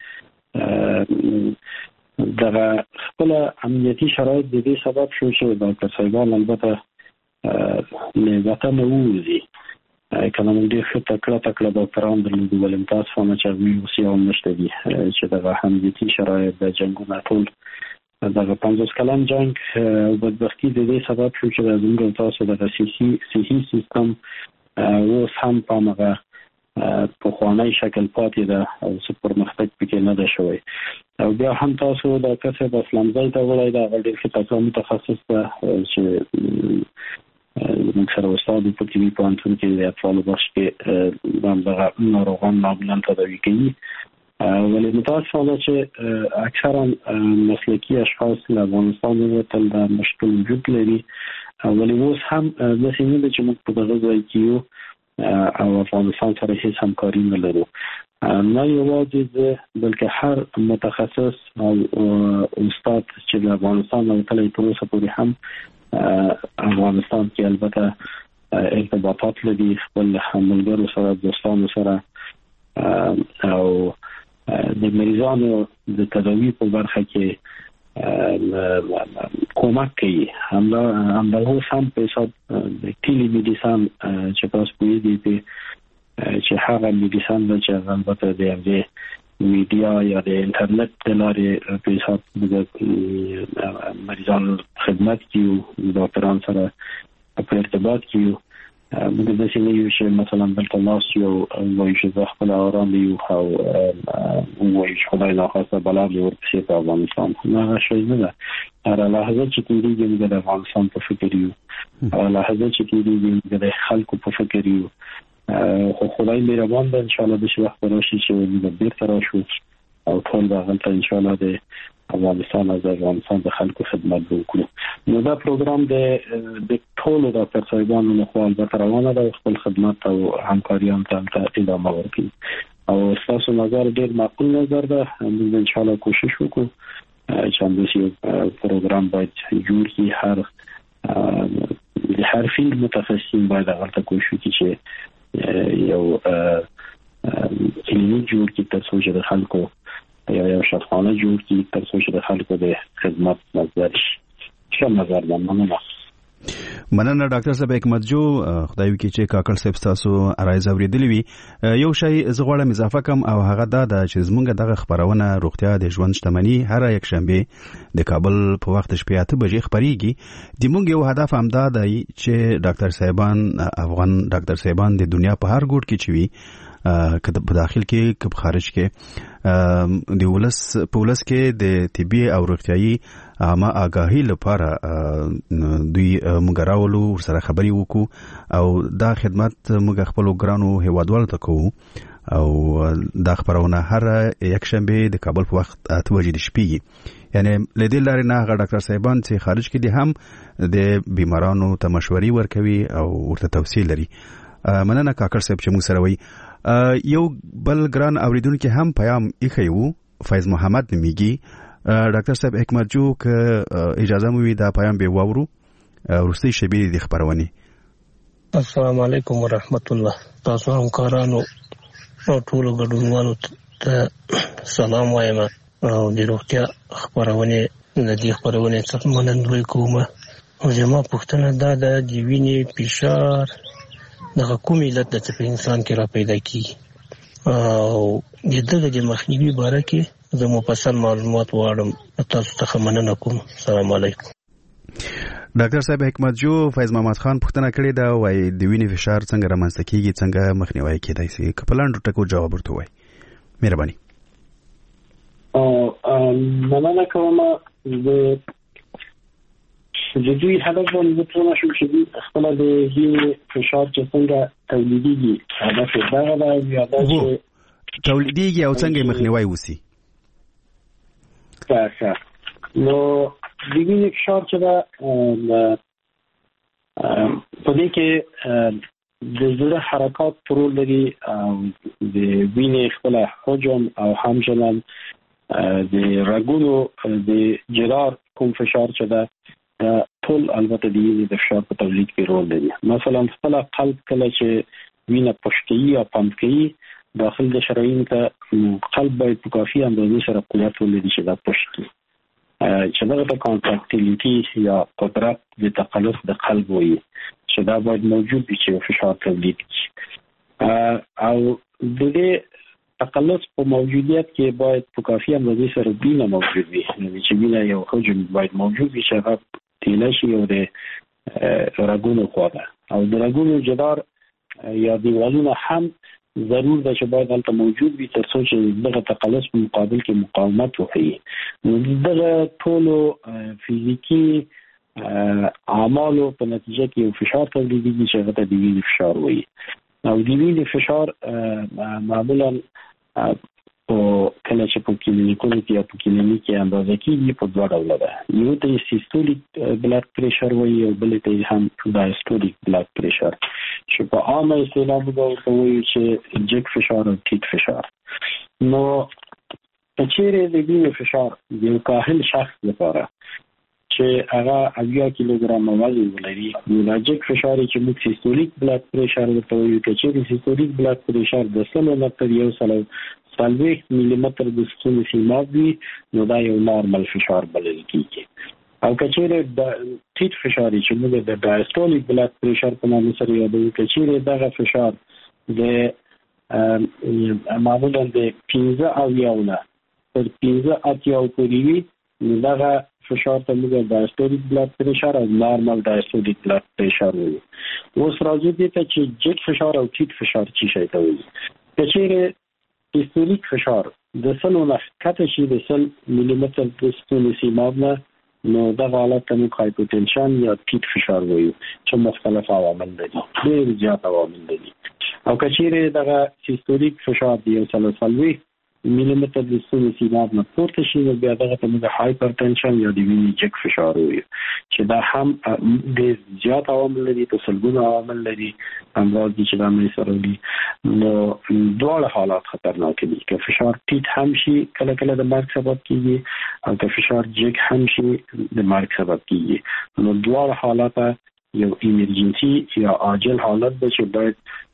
چې دغه خپل امنیتي شرایط د دې سبب شو چې ډاکټر صاحبان البته نه وطن ووزي کله موږ ډېر ښه تکړه تکړه ډاکټران درلودو ولې تاسو هم چې موږ اوس یو نشته دي چې دغه امنیتي شرایط د جنګونو ټول دغه پنځوس کلن جنگ بدبختي د دې سبب شو چې زموږ تاسو د صحي صحي سیستم اوس هم په هغه په خوانی شکل پاتې ده او سپر مختک پکې نه ده شوی او بیا هم تاسو د کسب اسلام ځای ته وړای دا ډېر ښه تاسو متخصص ده چې موږ سره استاد په ټي وي پوهنتون کې د اطفال بخش کې دغه ناروغان معمولا تداوي کوي ولې متاسفانه چې اکثرا مسلکي اشخاص له افغانستان وتل دا مشکل وجود لري ولې اوس هم د سیمې د چې موږ په دغه ځای کې او افغانستان سره هیڅ همکاري نه لرو نه یوازې بلکې هر متخصص او استاد چې د افغانستان او تل تر اوسه پورې هم افغانستان کې البته ارتباطات لري خپل همکارو سره دوستانو سره او د مریضانو د تداوی په برخه کې کومک کوي همدا همدا هو سم په حساب د ټیلی میډیسن چې تاسو په دې چې هغه میډیسن چې البته د دې میډیا یا د انټرنیټ د لارې په حساب د مریضانو خدمت کیو ډاکټرانو سره په ارتباط کیو موږ د سیمې یو چې مثلا دلته ناس یو وایي چې خپل آرام دی او وایي چې خدای له خاصه بلاد ورپسې په افغانستان نه شي نه هر لحظه چې تیریږي موږ د افغانستان په فکر یو هر لحظه چې تیریږي موږ د خلکو په فکر یو خو خدای مهربان ده ان شاء الله د شي وخت راشي چې موږ بیرته راشو او ټول دا غلطه ان شاء الله د افغانستان او د افغانستان د خلکو خدمت وکړو نو دا پروګرام د د ټولو د ډاکټر صاحبانو له خوا به روانه ده خپل خدمات او همکاریان ته ادامه ورکړي او تاسو نظر ډیر معقول نظر ده موږ ان شاء الله کوشش وکړو چې همداسې پروګرام باید جوړ کړي هر د هر فیلډ متخصصین باید هغه کوشش وکړي چې یو کلینیک جوړ کړي ترڅو چې د خلکو یا یو شفاخانه جوړ کړي ترڅو چې د خلکو د خدمت نظر شي نظر ده مننه مننه ډاکټر صاحب حکمت جو خدای وکړي چې کاکړ صاحب تاسو ارایز اوریدلی وي یو شی زغړم اضافه کوم او هغه دا چې زمونږ دغه خبرونه روغتیا د ژوند شتمنۍ هر یک شنبه د کابل په وخت شپې اته بجې خبريږي د مونږ یو هدف هم دا دی چې ډاکټر صاحبان افغان ډاکټر صاحبان د دنیا په هر ګوټ کې چوي کله په داخل کې کله خارج کې د ولس په ولس کې د طبي او روغتيایي عامه آگاهی لپاره دوی موږ راولو سره خبري وکړو او دا خدمت موږ خپل ګرانو هیوادوالو ته کوو او دا خبرونه هر یک شنبه د کابل په وخت اته بجې د شپې یعنی لدې لارې نه هغه ډاکټر صاحبان چې خارج کې دي هم د بیمارانو ته مشورې ورکوي او ورته توصیه لري مننه کاکړ صاحب چې موږ سره وي یو بل ګران اوریدونکو هم پیغام ایښیو فیض محمد نمیږي ډاکټر صاحب حکمت جو که اجازه مو وي دا پیغام به وورو ورستي شبیر د خبرونه السلام علیکم ورحمت الله تاسو همکارانو او ټول ګډونوالو ته سلام وایم او د روغتیا خبرونه د دې خبرونه څخه منندوی کوم او زما پوښتنه دا ده د وینې فشار دغه کوم علت د په انسان کې را پیدا کیږي او د دغه د مخنیوي باره کې زه مفصل معلومات غواړم تاسو ته مننه کوم. السلام علیکم. ډاکټر صاحب حکمت جو فیض محمد خان پوښتنه کړې ده، وایي د وینې فشار څنګه رامنځته کیږي، څنګه مخنیوي کیدای شي؟ که په لاندو ټکو جواب ورته وایي مهرباني. مننه کوم. د د دوی هدف باندې پوه شو چې خپل د وینې فشار چې څنګه تولیدېږي، هدف یې دا دی یا دا چې تولیدېږي او څنګه مخنیوي وسی. ښه نو د وینې فشار چې دا په دې کې د زړه حرکات رول لري، د وینې خپل حجم او حجم د رګونو د جدار کوم فشار چې دا ټول البته د وینې د فشار په تولید کې رول لري. مثلا خپل قلب کله چې وینه پوش کوي او پمپ کوي داخل د شرايين ته، قلب باید په کافي اندازه سره قوت ولري چې دا پوش کړي، چې دا د کانټراکټیلیټي یا قدرت د تقلص د قلب وي چې دا باید موجود وي چې فشار تولید کړي. او د دې تقلص په موجودیت کې باید په کافي اندازه سره وینه موجود وي، یعنی چې وینه یو حجم باید موجود وي چې هغه تیله شي او د رګونو خواته او د رګونو جدار یا دیوالونه هم ضرور ده چې باید هلته موجود وي تر څو چې دغه تقلص په مقابل کې مقاومت وکړي. نو دغه ټولو فزیکی اعمالو په نتیجه کې یو فشار تولیدېږي چې هغه ته د وینې فشار وایي. او د وینې فشار معمولا او کله چې په کلینیکونو کې یا په کلینیک کې اندازه کېږي په دوه ډوله ده. یو ته سیستولیک بلډ پریشر وایي او بل ته هم دایستولیک بلډ پریشر چې په عامه اصطلاح ورته وایي چې جګ فشار او ټیټ فشار. نو چیرې د وینې فشار د یو کاهل شخص لپاره چې هغه اویا کیلوګرام وزن ولري، نو د جګ فشار چې موږ سیستولیک بلډ پریشر ورته وایو، چې سیستولیک بلډ پریشر د سلو نه تر یو سلو څلوېښت ملي متر د ستوني سیماب وي، نو دا یو نارمل فشار بلل کېږي. او که چیرې د ټیټ فشار چې موږ د ډایستولیک بلډ پریشر په نامه سره یادوو، که چیرې دغه فشار د معمولا د پنځه اویاو نه تر پنځه اتیاو پورې وي، نو دغه فشار ته موږ ډایستولیک بلډ پریشر او نارمل ډایستولیک بلډ پریشر وایو. اوس راځو دې ته چې جګ فشار او ټیټ فشار څه شی ته وایي. که چیرې سیستولیک فشار د سلو نه کته شي د سل ملي متر د ستوني سیماب نه، نو دغه حالت ته موږ هایپوټنشن یا ټیټ فشار وایو چې مختلف عوامل لري، ډېر زیات عوامل لري. او که چیرې دغه سیستولیک فشار د یو سل څلوېښت ملي متر د ستوني سیماب نه پورته شي، نو بیا دغه ته موږ هایپرټنشن یا د وینې جګ فشار وایو چې دا هم ډېر زیات عوامل لري، په سلګونو عوامل لري، امراض دي چې دا منځ سره وي. نو دواړه حالات خطرناک دي. که فشار ټیټ هم شي کله کله د مرګ سبب کیږي، او که فشار جګ هم شي د مرګ سبب کیږي. نو دواړه حالات یو ایمرجنسي یا عاجل حالت ده چې باید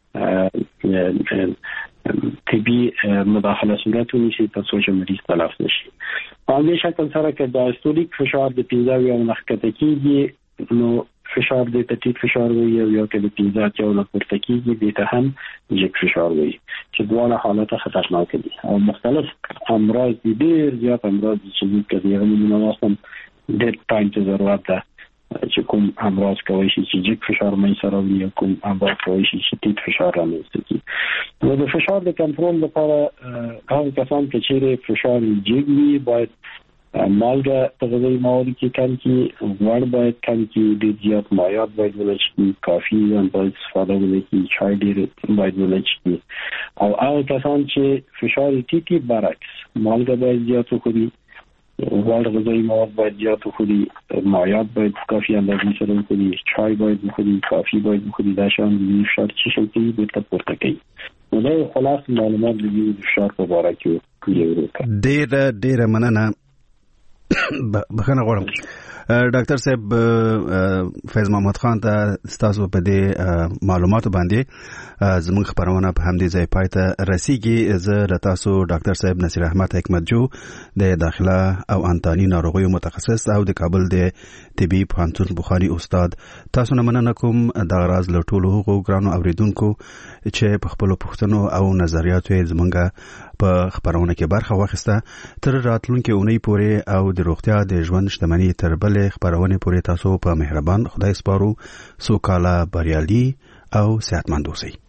طبي مداخله صورت ونیسي تر څو چې مریض تلف نشي. په همدې شکل سره که دایستولیک فشار د پنځه اویا نه ښکته کېږي، نو فشار دې ته ټیټ فشار وایي، او یا که د پنځه اتیا نه پورته کېږي دې ته هم جګ فشار وایي، چې دواړه حالات خطرناک دي. او مختلف امراض دي، ډېر زیات امراض دي چې موږ که د هغه نومونه واخلم ډېر ټایم ته ضرورت ده چې کوم امراض کولی شي چې جګ فشار منځته راوړي او کوم امراض کولی شي چې ټیټ فشار رامنځته کړي. نو د فشار د کنټرول لپاره هغه کسان چې چیرې فشار جګ وي باید مالګه په غذایي موادو کې کم کړي، غوړ باید کم کړي، ډېر زیات مایعات باید ونهچکي، کافي باید استفاده ونه کړي، چای ډېر باید ونهچکي. او هغه کسان چې فشار ټیټ وي برعکس مالګه باید زیات وخوري، غوړ غذایي مواد باید زیات وخوري، مایعات باید کافي اندازه سره وخوري، چای باید وخوري، کافي باید وخوري. دا شیان د وینې فشار چې شی کوي بیرته پورته کوي. نو دا خلاص معلومات د وینې فشار په باره کې وي. ډېره ډېره مننه. بخښنه غواړم ډاکټر صاحب فیض محمد خان ته تاسو په دې معلوماتو باندې زموږ خبرونه په همدې ځای پای ته رسیږي. زه له تاسو ډاکټر صاحب نصیر احمد حکمتجو د داخله او انتاني ناروغیو متخصص او د کابل د طبي پوهنتون بخاري استاد تاسو نه مننه کوم د غراز له ټولو هغو ګرانو اوریدونکو چې په خپل پوښتنو او نظریاتو زمونږه په خبرونه کې برخه واخیسته. تر راتلونکي اونۍ پورې او د روغتیا د ژوند شتمنۍ تر بلې خبرونه پورې تاسو په مهربان خدای سپارو. سوکاله، بریالي او صحتمند اوسئ.